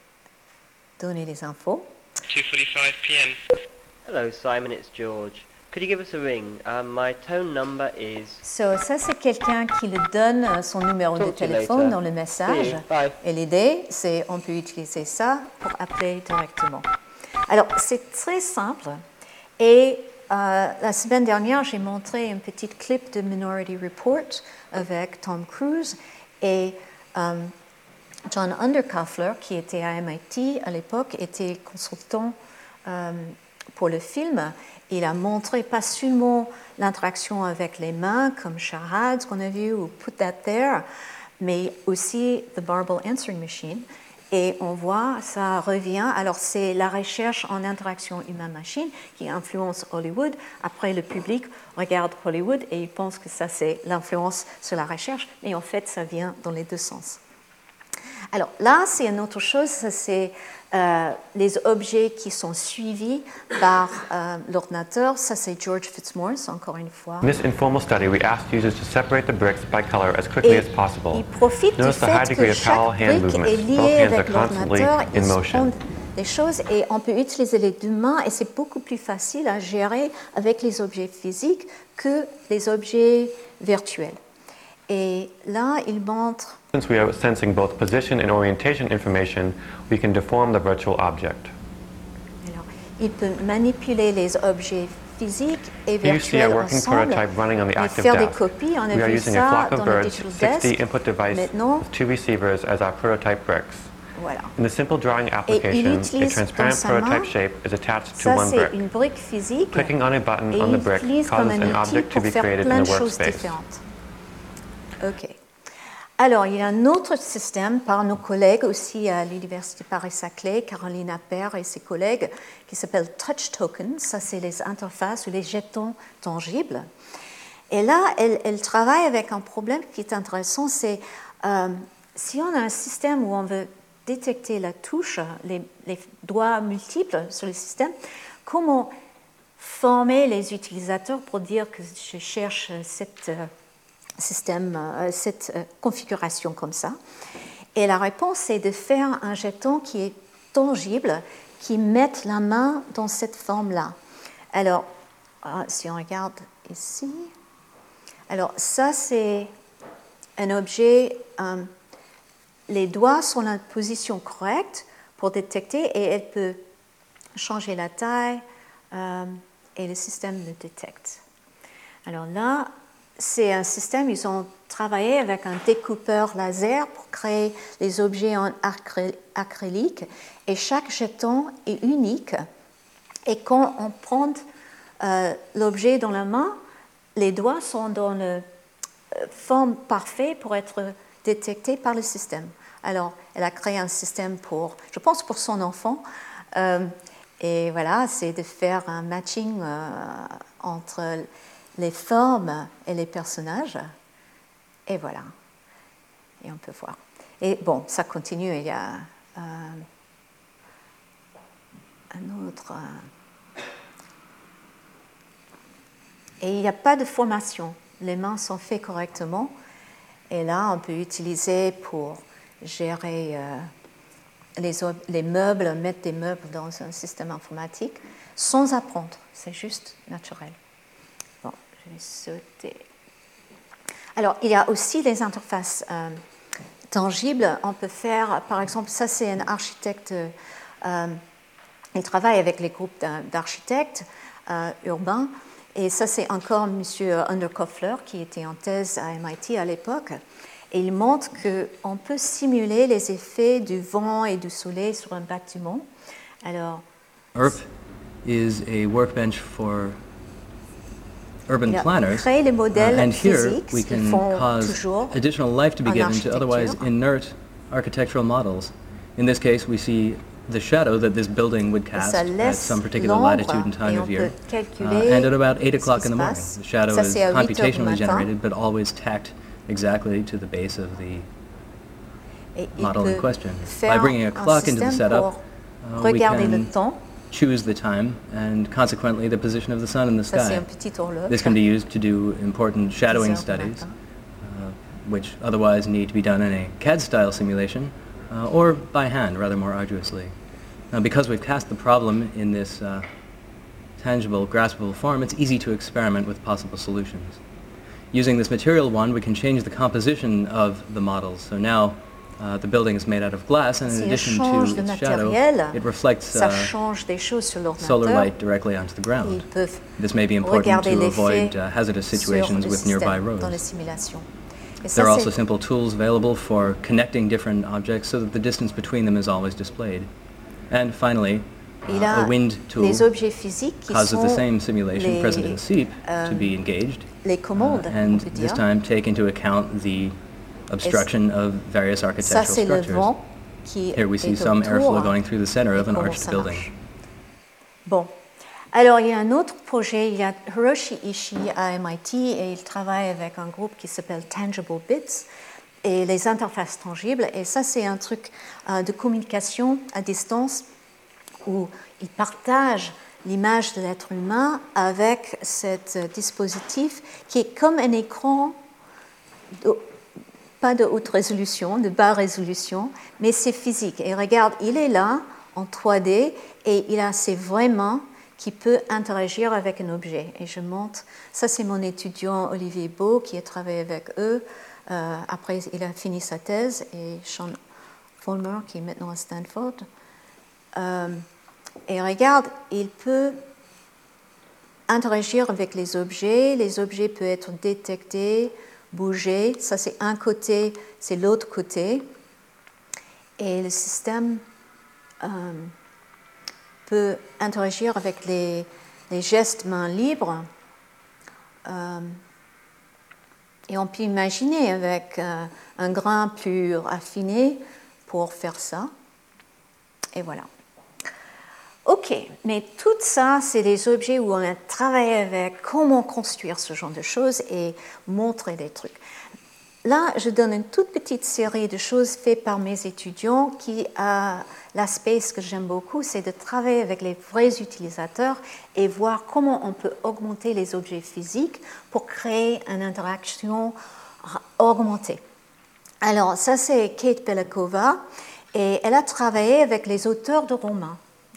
donner les infos. two forty-five p m Hello, Simon, it's George. Could you give us a ring? Um, my phone number is... So, ça, c'est quelqu'un qui le donne euh, son numéro de Talk to you téléphone later. dans le message. See you. Bye. Et l'idée, c'est on peut utiliser ça pour appeler directement. Alors, c'est très simple. Et euh, la semaine dernière, j'ai montré un petit clip de Minority Report avec Tom Cruise et euh, John Underkoffler, qui était à M I T à l'époque, était consultant euh, pour le film. Il a montré pas seulement l'interaction avec les mains, comme charades qu'on a vu, ou Put That There, mais aussi The Marble Answering Machine. Et on voit, ça revient. Alors, c'est la recherche en interaction humain-machine qui influence Hollywood. Après, le public regarde Hollywood et il pense que ça, c'est l'influence sur la recherche. Mais en fait, ça vient dans les deux sens. Alors là, c'est une autre chose, c'est euh, les objets qui sont suivis par euh, l'ordinateur. Ça, c'est George Fitzmaurice, encore une fois. In this informal study, we asked users to separate the bricks by color as quickly Et as possible. il profite du Notice the high fait degree que of parallel chaque hand brique est movements. Both liée hands are avec constantly l'ordinateur. in Ils se motion. font des choses et on peut utiliser les deux mains et c'est beaucoup plus facile à gérer avec les objets physiques que les objets virtuels. Et là, il montre... Since we are sensing both position and orientation information, we can deform the virtual object. Alors, il peut manipuler les objets physiques et Here you see a virtuels working ensemble prototype running on the et active faire des desk. copies. On a We are vu using a ça flock dans of le birds, Digital sixty Desk. input devices Maintenant, with two receivers as our prototype bricks. voilà. In the simple drawing Et il application, a utilise transparent dans sa main, prototype shape is attached to ça one c'est brick. une brique physique Clicking on a button et on il the brick utilise comme causes un an outil object to pour be faire created plein in de the choses workspace. différentes. OK. Alors, il y a un autre système par nos collègues aussi à l'Université Paris-Saclay, Caroline Appert et ses collègues, qui s'appelle Touch Tokens. Ça, c'est les interfaces ou les jetons tangibles. Et là, elle, elle travaille avec un problème qui est intéressant, c'est euh, si on a un système où on veut détecter la touche, les, les doigts multiples sur le système, comment former les utilisateurs pour dire que je cherche cette... Euh, système, euh, cette euh, configuration comme ça. Et la réponse, c'est de faire un jeton qui est tangible qui mettent la main dans cette forme-là. Alors, si on regarde ici, alors ça c'est un objet, euh, les doigts sont dans la position correcte pour détecter et elle peut changer la taille euh, et le système le détecte. Alors là, c'est un système, ils ont travaillé avec un découpeur laser pour créer les objets en acry- acrylique et chaque jeton est unique. Et quand on prend euh, l'objet dans la main, les doigts sont dans la euh, forme parfaite pour être détectés par le système. Alors, elle a créé un système pour, je pense, pour son enfant. Euh, et voilà, c'est de faire un matching euh, entre les formes et les personnages. Et voilà. Et on peut voir. Et bon, ça continue. Il y a euh, un autre. Euh, et il n'y a pas de formation. Les mains sont faites correctement. Et là, on peut utiliser pour gérer euh, les, les meubles, mettre des meubles dans un système informatique sans apprendre. C'est juste naturel. Bon, je vais sauter. Alors, il y a aussi les interfaces euh, tangibles. On peut faire, par exemple, ça c'est un architecte, euh, il travaille avec les groupes d'architectes euh, urbains. Et ça c'est encore M. Underkoffler qui était en thèse à M I T à l'époque. Et il montre qu'on peut simuler les effets du vent et du soleil sur un bâtiment. Alors, U R P is a workbench for urban planners, créé les modèles uh, and here physiques, we can cause additional life to be given to otherwise inert architectural models. In this case, we see the shadow that this building would cast at some particular latitude and time of year, uh, and at about eight o'clock in the morning. The shadow is computationally generated, but always tacked exactly to the base of the model in question. By bringing a clock into the setup, uh, we can choose the time and consequently the position of the sun in the sky. This can be used to do important shadowing studies, uh, which otherwise need to be done in a C A D-style simulation uh, or by hand rather more arduously. Now, because we've cast the problem in this uh, tangible, graspable form, it's easy to experiment with possible solutions. Using this material one, we can change the composition of the models. So now uh, the building is made out of glass, and in addition to its shadow, it reflects uh, solar light directly onto the ground. This may be important to avoid uh, hazardous situations with nearby roads. There are also simple tools available for connecting different objects so that the distance between them is always displayed. And finally, uh, a wind tool causes the same simulation les, present in SEEP euh, to be engaged, les commandes, uh, and this time take into account the obstruction of various architectural ça, structures. Here we see some airflow going through the center of an arched building. Bon. Alors, il y a un autre projet, il y a Hiroshi Ishii à M I T et il travaille avec un groupe qui s'appelle Tangible Bits et les interfaces tangibles. Et ça, c'est un truc euh, de communication à distance où ils partagent l'image de l'être humain avec ce dispositif qui est comme un écran, de, pas de haute résolution, de bas résolution, mais c'est physique. Et regarde, il est là en trois D et il a ses vraies mains qui peut interagir avec un objet. Et je montre, ça c'est mon étudiant Olivier Beau qui a travaillé avec eux. Euh, après, il a fini sa thèse, et Sean Fulmer qui est maintenant à Stanford. Euh, et regarde, il peut interagir avec les objets. Les objets peuvent être détectés, bouger. Ça c'est un côté, c'est l'autre côté. Et le système euh, peut interagir avec les, les gestes mains libres. Euh, et on peut imaginer avec euh, un grain plus affiné pour faire ça. Et voilà. Ok, mais tout ça, c'est des objets où on a travaillé avec comment construire ce genre de choses et montrer des trucs. Là, je donne une toute petite série de choses faites par mes étudiants qui a l'aspect, ce que j'aime beaucoup, c'est de travailler avec les vrais utilisateurs et voir comment on peut augmenter les objets physiques pour créer une interaction augmentée. Alors, ça, c'est Kate Belakova et elle a travaillé avec les auteurs de romans.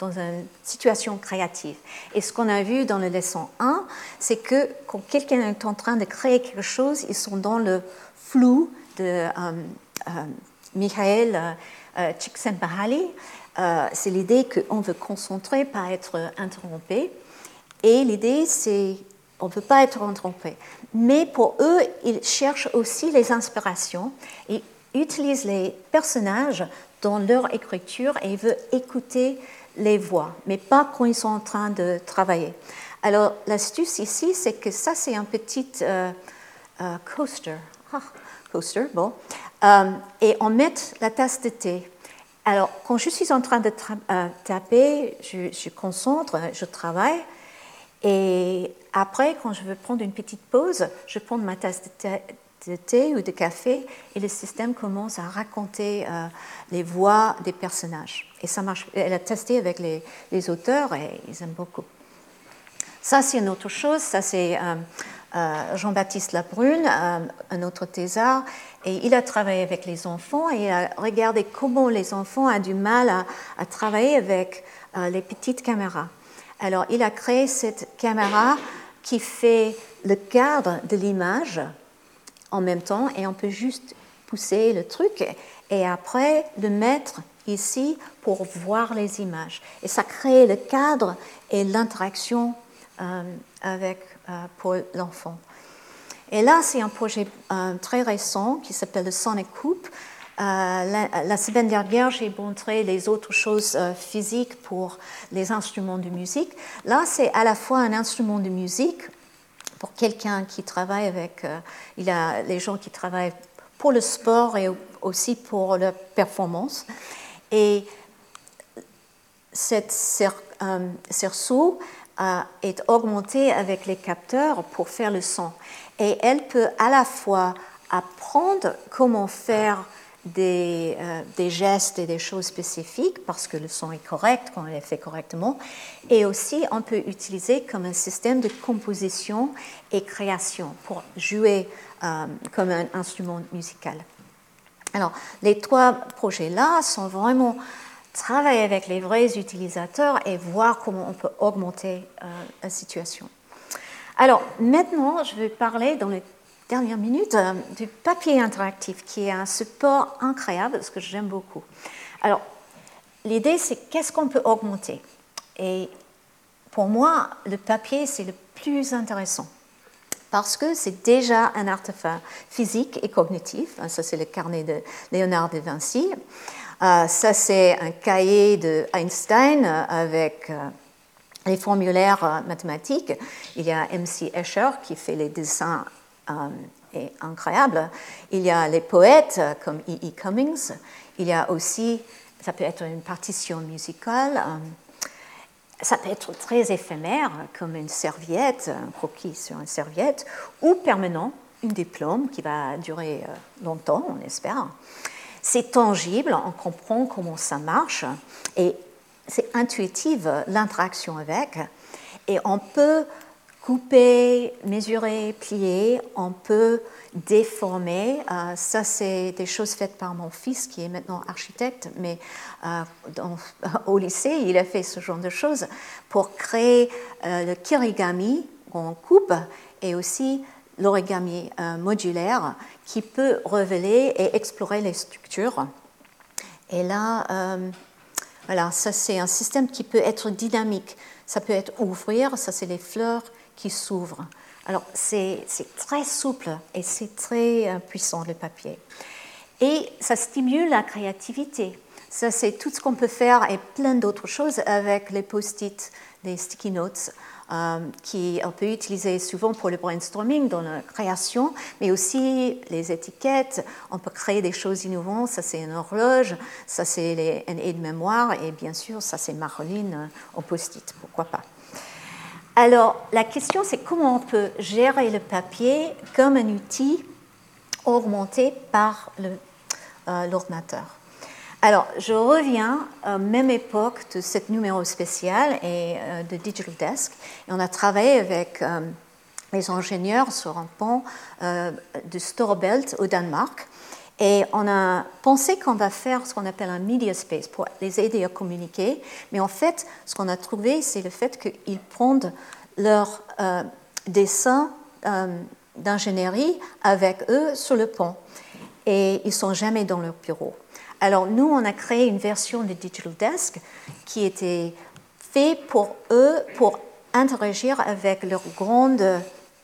dans une situation créative. Et ce qu'on a vu dans la leçon un, c'est que quand quelqu'un est en train de créer quelque chose, ils sont dans le flou de euh, euh, Michael euh, Csikszentmihalyi. Euh, c'est l'idée qu'on veut concentrer, pas être interrompu. Et l'idée, c'est on ne peut pas être interrompu. Mais pour eux, ils cherchent aussi les inspirations et utilisent les personnages dans leur écriture et ils veulent écouter les voix, mais pas quand ils sont en train de travailler. Alors, l'astuce ici, c'est que ça, c'est un petit euh, euh, coaster. Ah, coaster, bon. Euh, et on met la tasse de thé. Alors, quand je suis en train de tra- euh, taper, je, je concentre, je travaille. Et après, quand je veux prendre une petite pause, je prends ma tasse de thé, de thé ou de café et le système commence à raconter euh, les voix des personnages. Et ça marche. Elle a testé avec les, les auteurs et ils aiment beaucoup. Ça, c'est une autre chose. Ça, c'est euh, euh, Jean-Baptiste Labrune, euh, un autre thésard. Et il a travaillé avec les enfants et il a regardé comment les enfants ont du mal à, à travailler avec euh, les petites caméras. Alors, il a créé cette caméra qui fait le cadre de l'image en même temps et on peut juste pousser le truc et après le mettre ici pour voir les images. Et ça crée le cadre et l'interaction euh, avec, euh, pour l'enfant. Et là, c'est un projet euh, très récent qui s'appelle le Sonic Coupe. Euh, la, la semaine dernière, j'ai montré les autres choses euh, physiques pour les instruments de musique. Là, c'est à la fois un instrument de musique pour quelqu'un qui travaille avec... Euh, il y a les gens qui travaillent pour le sport et aussi pour la performance. Et cette cer, euh, cerceau euh, est augmenté avec les capteurs pour faire le son. Et elle peut à la fois apprendre comment faire Des, euh, des gestes et des choses spécifiques parce que le son est correct quand il est fait correctement. Et aussi, on peut utiliser comme un système de composition et création pour jouer euh, comme un instrument musical. Alors, les trois projets-là sont vraiment travailler avec les vrais utilisateurs et voir comment on peut augmenter euh, la situation. Alors, maintenant, je vais parler dans les dernière minute, euh, du papier interactif, qui est un support incroyable, ce que j'aime beaucoup. Alors, l'idée, c'est qu'est-ce qu'on peut augmenter? Et pour moi, le papier, c'est le plus intéressant, parce que c'est déjà un artefact physique et cognitif. Ça, c'est le carnet de Léonard de Vinci. Euh, ça, c'est un cahier d'Einstein avec... Euh, les formulaires euh, mathématiques. Il y a M C Escher qui fait les dessins euh, et incroyable. Il y a les poètes euh, comme E E Cummings. Il y a aussi, ça peut être une partition musicale. Euh, ça peut être très éphémère, comme une serviette, un croquis sur une serviette, ou permanent, un diplôme qui va durer euh, longtemps, on espère. C'est tangible, on comprend comment ça marche, et c'est intuitif l'interaction avec, et on peut couper, mesurer, plier, on peut déformer. Euh, ça, c'est des choses faites par mon fils qui est maintenant architecte, mais euh, dans, au lycée, il a fait ce genre de choses pour créer euh, le kirigami, on coupe, et aussi l'origami euh, modulaire qui peut révéler et explorer les structures. Et là, euh, voilà, ça c'est un système qui peut être dynamique. Ça peut être ouvrir, ça c'est les fleurs qui s'ouvrent. Alors c'est, c'est très souple et c'est très euh, puissant le papier. Et ça stimule la créativité. Ça c'est tout ce qu'on peut faire et plein d'autres choses avec les post-it, les sticky notes, euh, qui on peut utiliser souvent pour le brainstorming dans la création, mais aussi les étiquettes. On peut créer des choses innovantes. Ça c'est une horloge, ça c'est les, un aide-mémoire et bien sûr ça c'est Marilyn au post-it, pourquoi pas. Alors la question c'est comment on peut gérer le papier comme un outil augmenté par le, euh, l'ordinateur. Alors, je reviens à la même époque de ce numéro spécial et euh, de Digital Desk. Et on a travaillé avec euh, les ingénieurs sur un pont euh, de Storebælt au Danemark. Et on a pensé qu'on va faire ce qu'on appelle un media space pour les aider à communiquer, mais en fait, ce qu'on a trouvé, c'est le fait qu'ils prennent leurs euh, dessins euh, d'ingénierie avec eux sur le pont, et ils ne sont jamais dans leur bureau. Alors nous, on a créé une version de Digital Desk qui était faite pour eux, pour interagir avec leurs grands euh,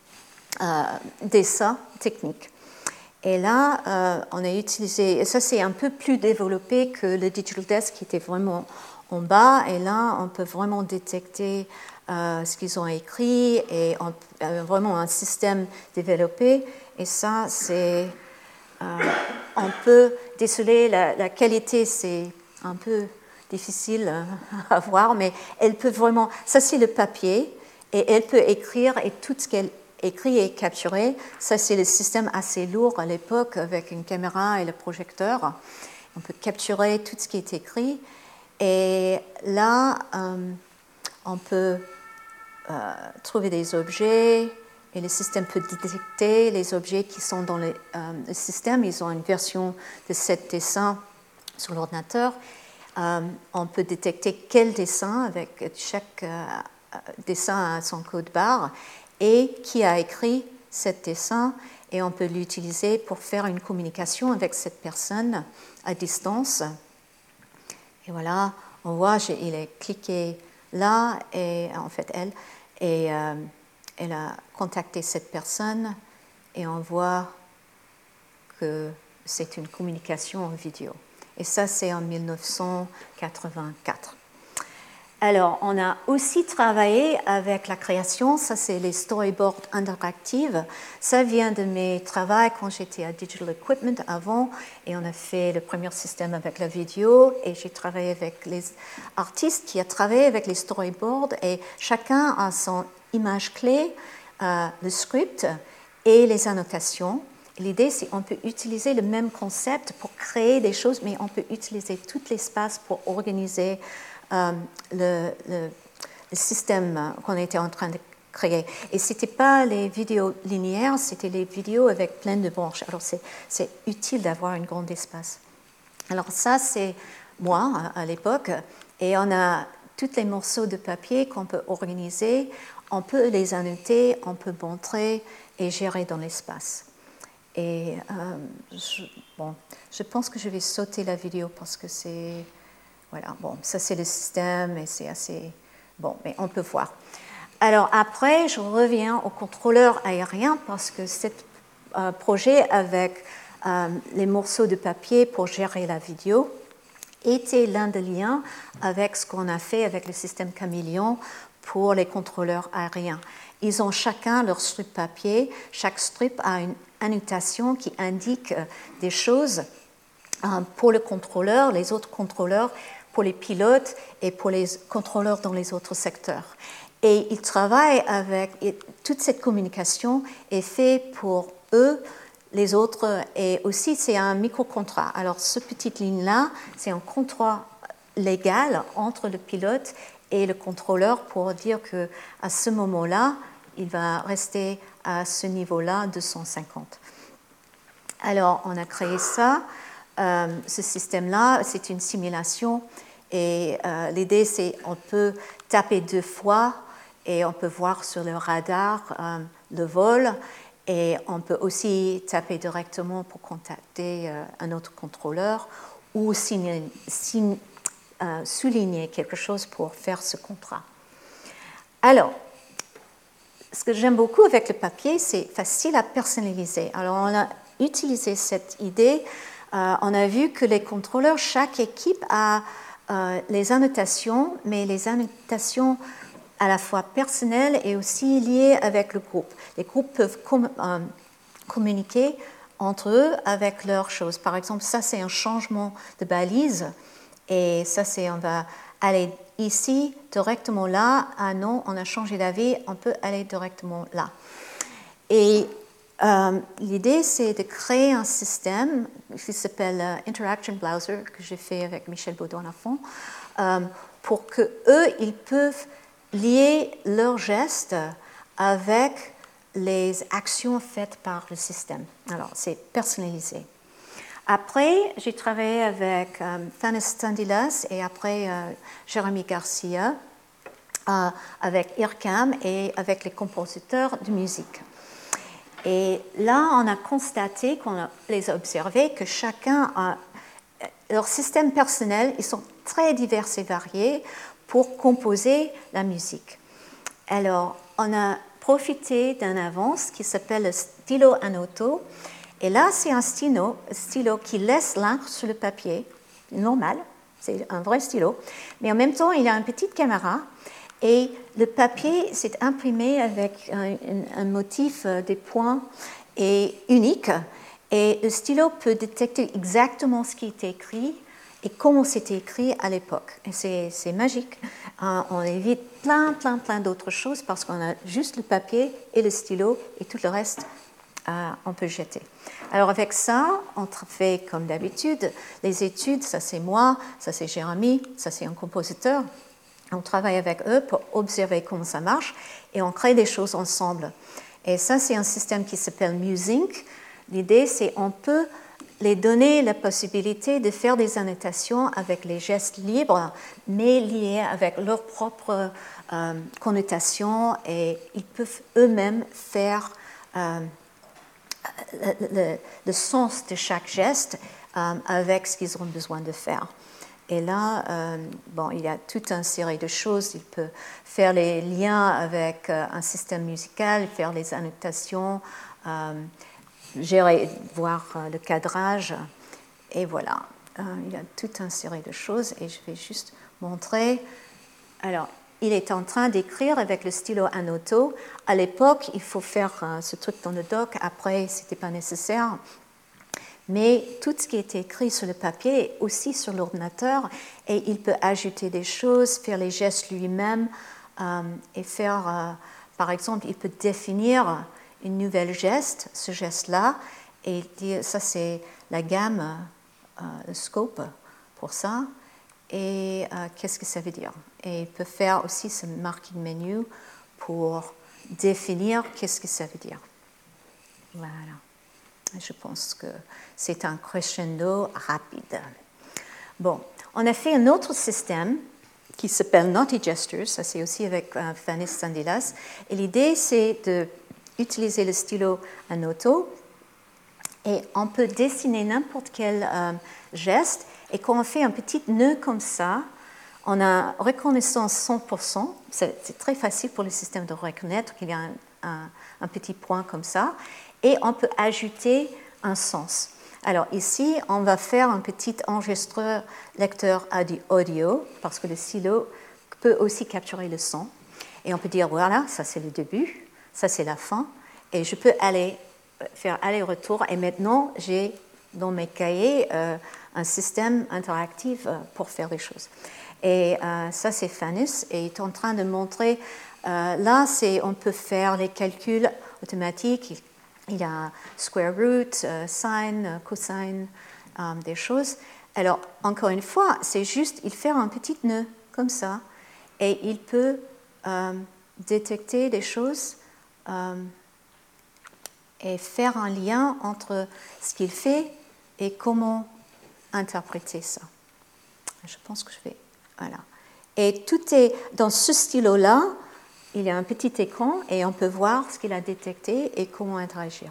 dessins techniques. Et là, euh, on a utilisé, et ça c'est un peu plus développé que le Digital Desk qui était vraiment en bas, et là on peut vraiment détecter euh, ce qu'ils ont écrit, et on, euh, vraiment un système développé, et ça c'est, euh, on peut, désolé, la, la qualité c'est un peu difficile à voir, mais elle peut vraiment, ça c'est le papier, et elle peut écrire, et tout ce qu'elle écrit et capturé. Ça, c'est le système assez lourd à l'époque avec une caméra et le projecteur. On peut capturer tout ce qui est écrit. Et là, euh, on peut euh, trouver des objets et le système peut détecter les objets qui sont dans le, euh, le système. Ils ont une version de sept dessins sur l'ordinateur. Euh, on peut détecter quel dessin avec chaque euh, dessin à son code barre et qui a écrit cet dessin, et on peut l'utiliser pour faire une communication avec cette personne à distance. Et voilà, on voit, il est cliqué là, et en fait elle, et euh, elle a contacté cette personne, et on voit que c'est une communication en vidéo. Et ça, c'est en mille neuf cent quatre-vingt-quatre. Alors, on a aussi travaillé avec la création, ça c'est les storyboards interactifs. Ça vient de mes travaux quand j'étais à Digital Equipment avant, et on a fait le premier système avec la vidéo, et j'ai travaillé avec les artistes qui ont travaillé avec les storyboards, et chacun a son image clé, euh, le script et les annotations. L'idée, c'est qu'on peut utiliser le même concept pour créer des choses, mais on peut utiliser tout l'espace pour organiser Euh, le, le, le système qu'on était en train de créer. Et ce n'était pas les vidéos linéaires, c'était les vidéos avec plein de branches. Alors c'est, c'est utile d'avoir un grand espace. Alors ça, c'est moi à, à l'époque, et on a tous les morceaux de papier qu'on peut organiser, on peut les annoter, on peut montrer et gérer dans l'espace. Et euh, je, bon, je pense que je vais sauter la vidéo parce que c'est... Voilà, bon, ça c'est le système et c'est assez... Bon, mais on peut voir. Alors après, je reviens au contrôleur aérien parce que ce euh, projet avec euh, les morceaux de papier pour gérer la vidéo était l'un des liens avec ce qu'on a fait avec le système Chameleon pour les contrôleurs aériens. Ils ont chacun leur strip papier. Chaque strip a une annotation qui indique des choses euh, pour le contrôleur, les autres contrôleurs, pour les pilotes et pour les contrôleurs dans les autres secteurs. Et ils travaillent avec... Et toute cette communication est faite pour eux, les autres, et aussi c'est un micro-contrat. Alors, cette petite ligne-là, c'est un contrat légal entre le pilote et le contrôleur pour dire qu'à ce moment-là, il va rester à ce niveau-là, deux cent cinquante. Alors, on a créé ça. Euh, ce système-là, c'est une simulation. Et euh, l'idée, c'est qu'on peut taper deux fois et on peut voir sur le radar euh, le vol. Et on peut aussi taper directement pour contacter euh, un autre contrôleur ou signer, signer, euh, souligner quelque chose pour faire ce contrat. Alors, ce que j'aime beaucoup avec le papier, c'est facile à personnaliser. Alors, on a utilisé cette idée. Euh, on a vu que les contrôleurs, chaque équipe a Euh, les annotations, mais les annotations à la fois personnelles et aussi liées avec le groupe. Les groupes peuvent com- euh, communiquer entre eux avec leurs choses. Par exemple, ça c'est un changement de balise, et ça c'est on va aller ici directement là. Ah non, on a changé d'avis, on peut aller directement là. Et Euh, l'idée, c'est de créer un système qui s'appelle euh, Interaction Browser, que j'ai fait avec Michel Baudon à fond, euh, pour qu'eux, ils peuvent lier leurs gestes avec les actions faites par le système. Alors, c'est personnalisé. Après, j'ai travaillé avec euh, Fannis Standilas et après euh, Jérémy Garcia, euh, avec IRCAM et avec les compositeurs de musique. Et là, on a constaté, qu'on les a observés, que chacun a leur système personnel, ils sont très divers et variés pour composer la musique. Alors, on a profité d'une avance qui s'appelle le stylo Anoto. Et là, c'est un stylo, stylo qui laisse l'encre sur le papier, normal, c'est un vrai stylo. Mais en même temps, il y a une petite caméra et le papier s'est imprimé avec un, un, un motif des points et unique. Et le stylo peut détecter exactement ce qui est écrit et comment c'était écrit à l'époque. Et c'est, c'est magique. Euh, on évite plein, plein, plein d'autres choses parce qu'on a juste le papier et le stylo et tout le reste, euh, on peut jeter. Alors avec ça, on fait comme d'habitude les études. Ça c'est moi, ça c'est Jérémy, ça c'est un compositeur. On travaille avec eux pour observer comment ça marche et on crée des choses ensemble. Et ça, c'est un système qui s'appelle MuSync. L'idée, c'est qu'on peut les donner la possibilité de faire des annotations avec les gestes libres, mais liés avec leurs propres euh, connotations et ils peuvent eux-mêmes faire euh, le, le, le sens de chaque geste euh, avec ce qu'ils ont besoin de faire. Et là, euh, bon, il y a toute une série de choses. Il peut faire les liens avec euh, un système musical, faire les annotations, euh, gérer, voir euh, le cadrage. Et voilà, euh, il y a toute une série de choses. Et je vais juste montrer. Alors, il est en train d'écrire avec le stylo Anoto. À l'époque, il faut faire euh, ce truc dans le doc. Après, ce n'était pas nécessaire. Mais tout ce qui est écrit sur le papier est aussi sur l'ordinateur et il peut ajouter des choses, faire les gestes lui-même euh, et faire, euh, par exemple, il peut définir une nouvelle geste, ce geste-là, et dire ça c'est la gamme, euh, le scope pour ça, et euh, qu'est-ce que ça veut dire. Et il peut faire aussi ce marking menu pour définir qu'est-ce que ça veut dire. Voilà. Je pense que c'est un crescendo rapide. Bon, on a fait un autre système qui s'appelle Naughty Gestures, ça c'est aussi avec euh, Fannis Standilas. Et l'idée c'est d'utiliser le stylo Anoto et on peut dessiner n'importe quel euh, geste et quand on fait un petit nœud comme ça, on a reconnaissance cent pour cent. C'est, c'est très facile pour le système de reconnaître qu'il y a un, un, un petit point comme ça. Et on peut ajouter un sens. Alors ici, on va faire un petit enregistreur lecteur audio, parce que le stylo peut aussi capturer le son. Et on peut dire, voilà, ça c'est le début, ça c'est la fin, et je peux aller faire aller-retour. Et maintenant, j'ai dans mes cahiers euh, un système interactif euh, pour faire des choses. Et euh, ça c'est Fannis, et il est en train de montrer, euh, là, c'est, on peut faire les calculs automatiques. Il y a square root, euh, sine, euh, cosine, euh, des choses. Alors, encore une fois, c'est juste, il fait un petit nœud comme ça, et il peut euh, détecter des choses euh, et faire un lien entre ce qu'il fait et comment interpréter ça. Je pense que je vais... Voilà. Et tout est dans ce stylo-là. Il y a un petit écran et on peut voir ce qu'il a détecté et comment interagir.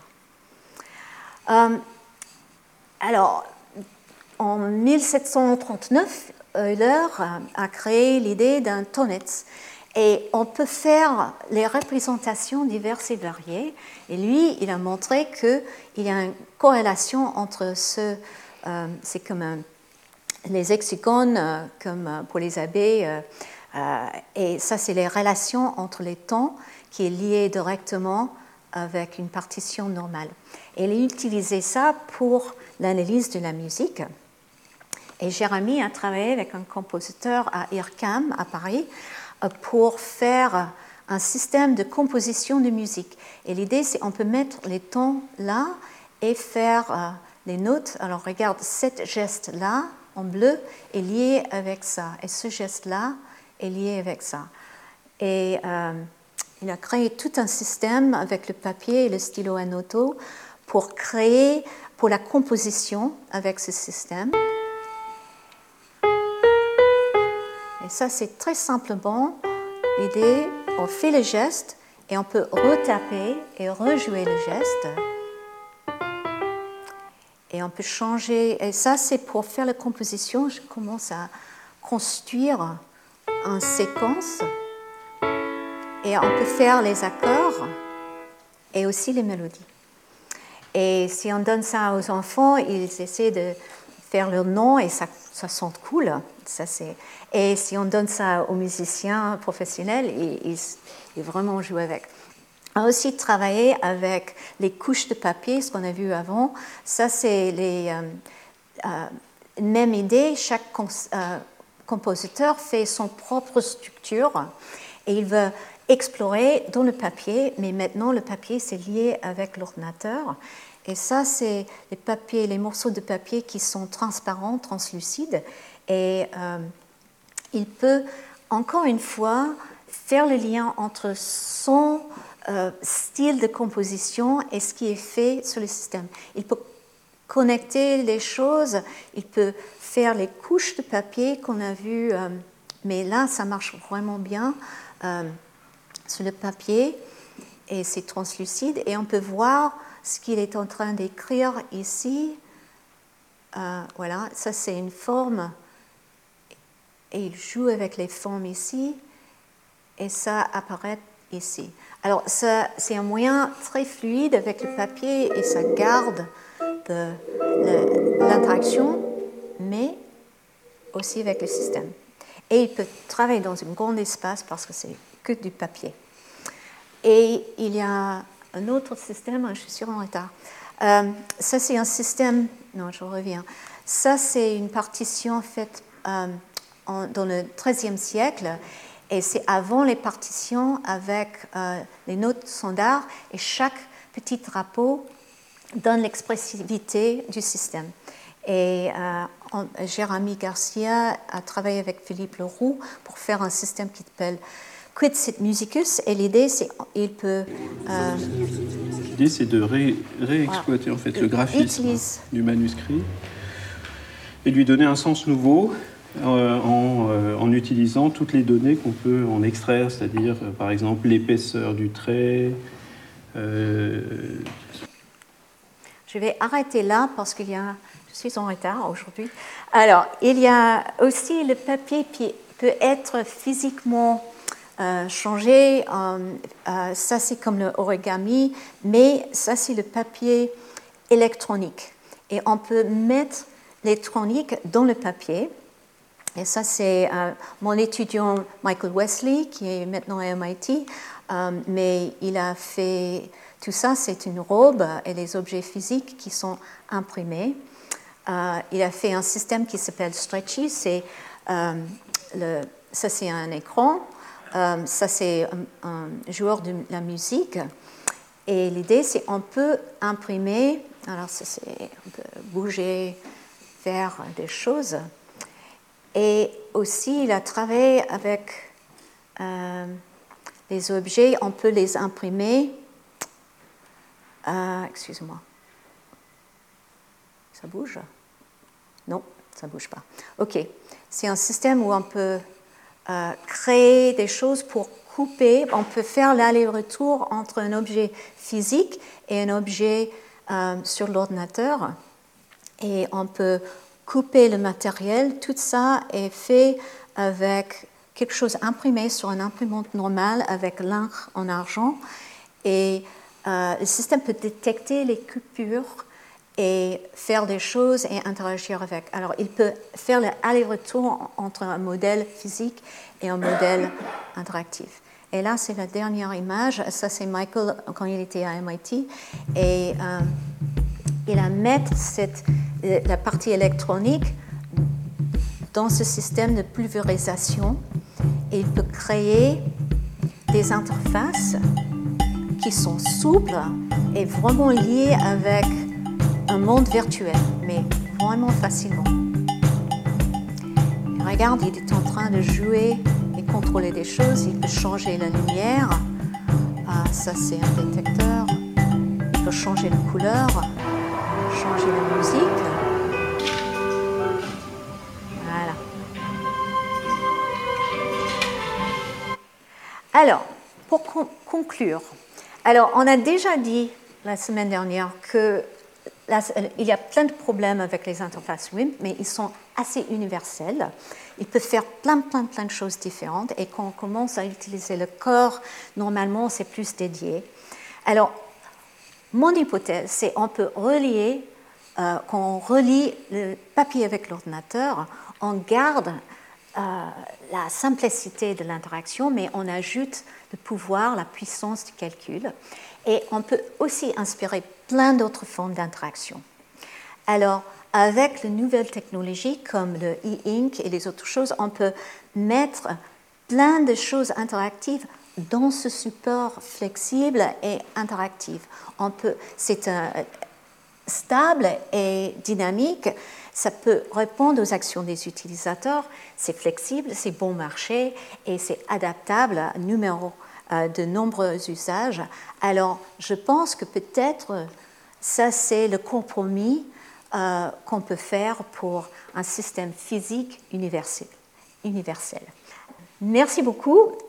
Euh, alors, en dix-sept cent trente-neuf, Euler a créé l'idée d'un tonnet. Et on peut faire les représentations diverses et variées. Et lui, il a montré qu'il y a une corrélation entre ce... Euh, c'est comme un, les hexagones, euh, comme pour les abeilles... Euh, Euh, et ça, c'est les relations entre les temps qui est lié directement avec une partition normale. Et il a utilisé ça pour l'analyse de la musique. Et Jérémy a travaillé avec un compositeur à IRCAM, à Paris, pour faire un système de composition de musique. Et l'idée, c'est qu'on peut mettre les tons là et faire euh, les notes. Alors, regarde, cet geste-là, en bleu, est lié avec ça. Et ce geste-là, est lié avec ça. Et euh, il a créé tout un système avec le papier et le stylo Anoto pour créer pour la composition avec ce système. Et ça, c'est très simplement l'idée, on fait le geste et on peut retaper et rejouer le geste. Et on peut changer, et ça c'est pour faire la composition, je commence à construire une séquence et on peut faire les accords et aussi les mélodies. Et si on donne ça aux enfants, ils essaient de faire leur nom et ça, ça sent cool. Ça, c'est... Et si on donne ça aux musiciens professionnels, ils, ils, ils vraiment jouent avec. On a aussi travaillé avec les couches de papier, ce qu'on a vu avant. Ça, c'est les euh, euh, même idée. Chaque cons, euh, compositeur fait son propre structure et il veut explorer dans le papier, mais maintenant le papier c'est lié avec l'ordinateur. Et ça, c'est les papiers, les morceaux de papier qui sont transparents, translucides. Et euh, il peut, encore une fois, faire le lien entre son euh, style de composition et ce qui est fait sur le système. Il peut connecter les choses, il peut faire les couches de papier qu'on a vues, euh, mais là, ça marche vraiment bien euh, sur le papier et c'est translucide. Et on peut voir ce qu'il est en train d'écrire ici. Euh, voilà, ça c'est une forme. Et il joue avec les formes ici. Et ça apparaît ici. Alors, ça, c'est un moyen très fluide avec le papier et ça garde de, de, l'interaction, mais aussi avec le système. Et il peut travailler dans un grand espace parce que c'est que du papier. Et il y a un autre système, je suis sûre en retard. Euh, ça, c'est un système. Non, je reviens. Ça, c'est une partition faite euh, en, dans le treizième siècle. Et c'est avant les partitions avec euh, les notes standards. Et chaque petit drapeau donne l'expressivité du système. Et euh, on, Jérémy Garcia a travaillé avec Philippe Leroux pour faire un système qui s'appelle Quid sit musicus, et l'idée c'est qu'il peut. Euh, l'idée c'est de ré, réexploiter en fait le graphisme utilise. du manuscrit et lui donner un sens nouveau euh, en, euh, en utilisant toutes les données qu'on peut en extraire, c'est-à-dire euh, par exemple l'épaisseur du trait. Euh... Je vais arrêter là parce qu'il y a. Je suis en retard aujourd'hui. Alors, il y a aussi le papier qui peut être physiquement Euh, changer, euh, euh, ça c'est comme le origami, mais ça c'est le papier électronique. Et on peut mettre l'électronique dans le papier. Et ça c'est euh, mon étudiant Michael Wesley, qui est maintenant à M I T, euh, mais il a fait tout ça, c'est une robe et les objets physiques qui sont imprimés. Euh, il a fait un système qui s'appelle Stretchy, c'est, euh, le, ça c'est un écran. Euh, ça, c'est un, un joueur de la musique. Et l'idée, c'est qu'on peut imprimer, alors ça, c'est, on peut bouger, faire des choses. Et aussi, il a travaillé avec euh, les objets, on peut les imprimer. Euh, excuse-moi. Ça bouge? Non, ça ne bouge pas. OK. C'est un système où on peut Euh, créer des choses pour couper. On peut faire l'aller-retour entre un objet physique et un objet euh, sur l'ordinateur. Et on peut couper le matériel. Tout ça est fait avec quelque chose imprimé sur une imprimante normale avec l'encre en argent. Et euh, le système peut détecter les coupures et faire des choses et interagir avec. Alors, il peut faire l'aller-retour entre un modèle physique et un modèle interactif. Et là, c'est la dernière image. Ça, c'est Michael quand il était à M I T. Et euh, il a mis cette, la partie électronique dans ce système de pulvérisation. Et il peut créer des interfaces qui sont souples et vraiment liées avec un monde virtuel, mais vraiment facilement. Et regarde, il est en train de jouer et contrôler des choses. Il peut changer la lumière. Ah, ça, c'est un détecteur. Il peut changer de couleur, changer la musique. Voilà. Alors, pour con- conclure, alors on a déjà dit la semaine dernière que là, il y a plein de problèmes avec les interfaces W I M P, mais ils sont assez universels. Ils peuvent faire plein, plein, plein de choses différentes. Et quand on commence à utiliser le corps, normalement, c'est plus dédié. Alors, mon hypothèse, c'est qu'on peut relier, euh, quand on relie le papier avec l'ordinateur, on garde euh, la simplicité de l'interaction, mais on ajoute le pouvoir, la puissance du calcul. Et on peut aussi inspirer plein d'autres formes d'interaction. Alors, avec les nouvelles technologies comme le e-ink et les autres choses, on peut mettre plein de choses interactives dans ce support flexible et interactif. On peut, c'est un, stable et dynamique, ça peut répondre aux actions des utilisateurs, c'est flexible, c'est bon marché et c'est adaptable à numéro de nombreux usages. Alors, je pense que peut-être ça, c'est le compromis euh, qu'on peut faire pour un système physique universel. universel. Merci beaucoup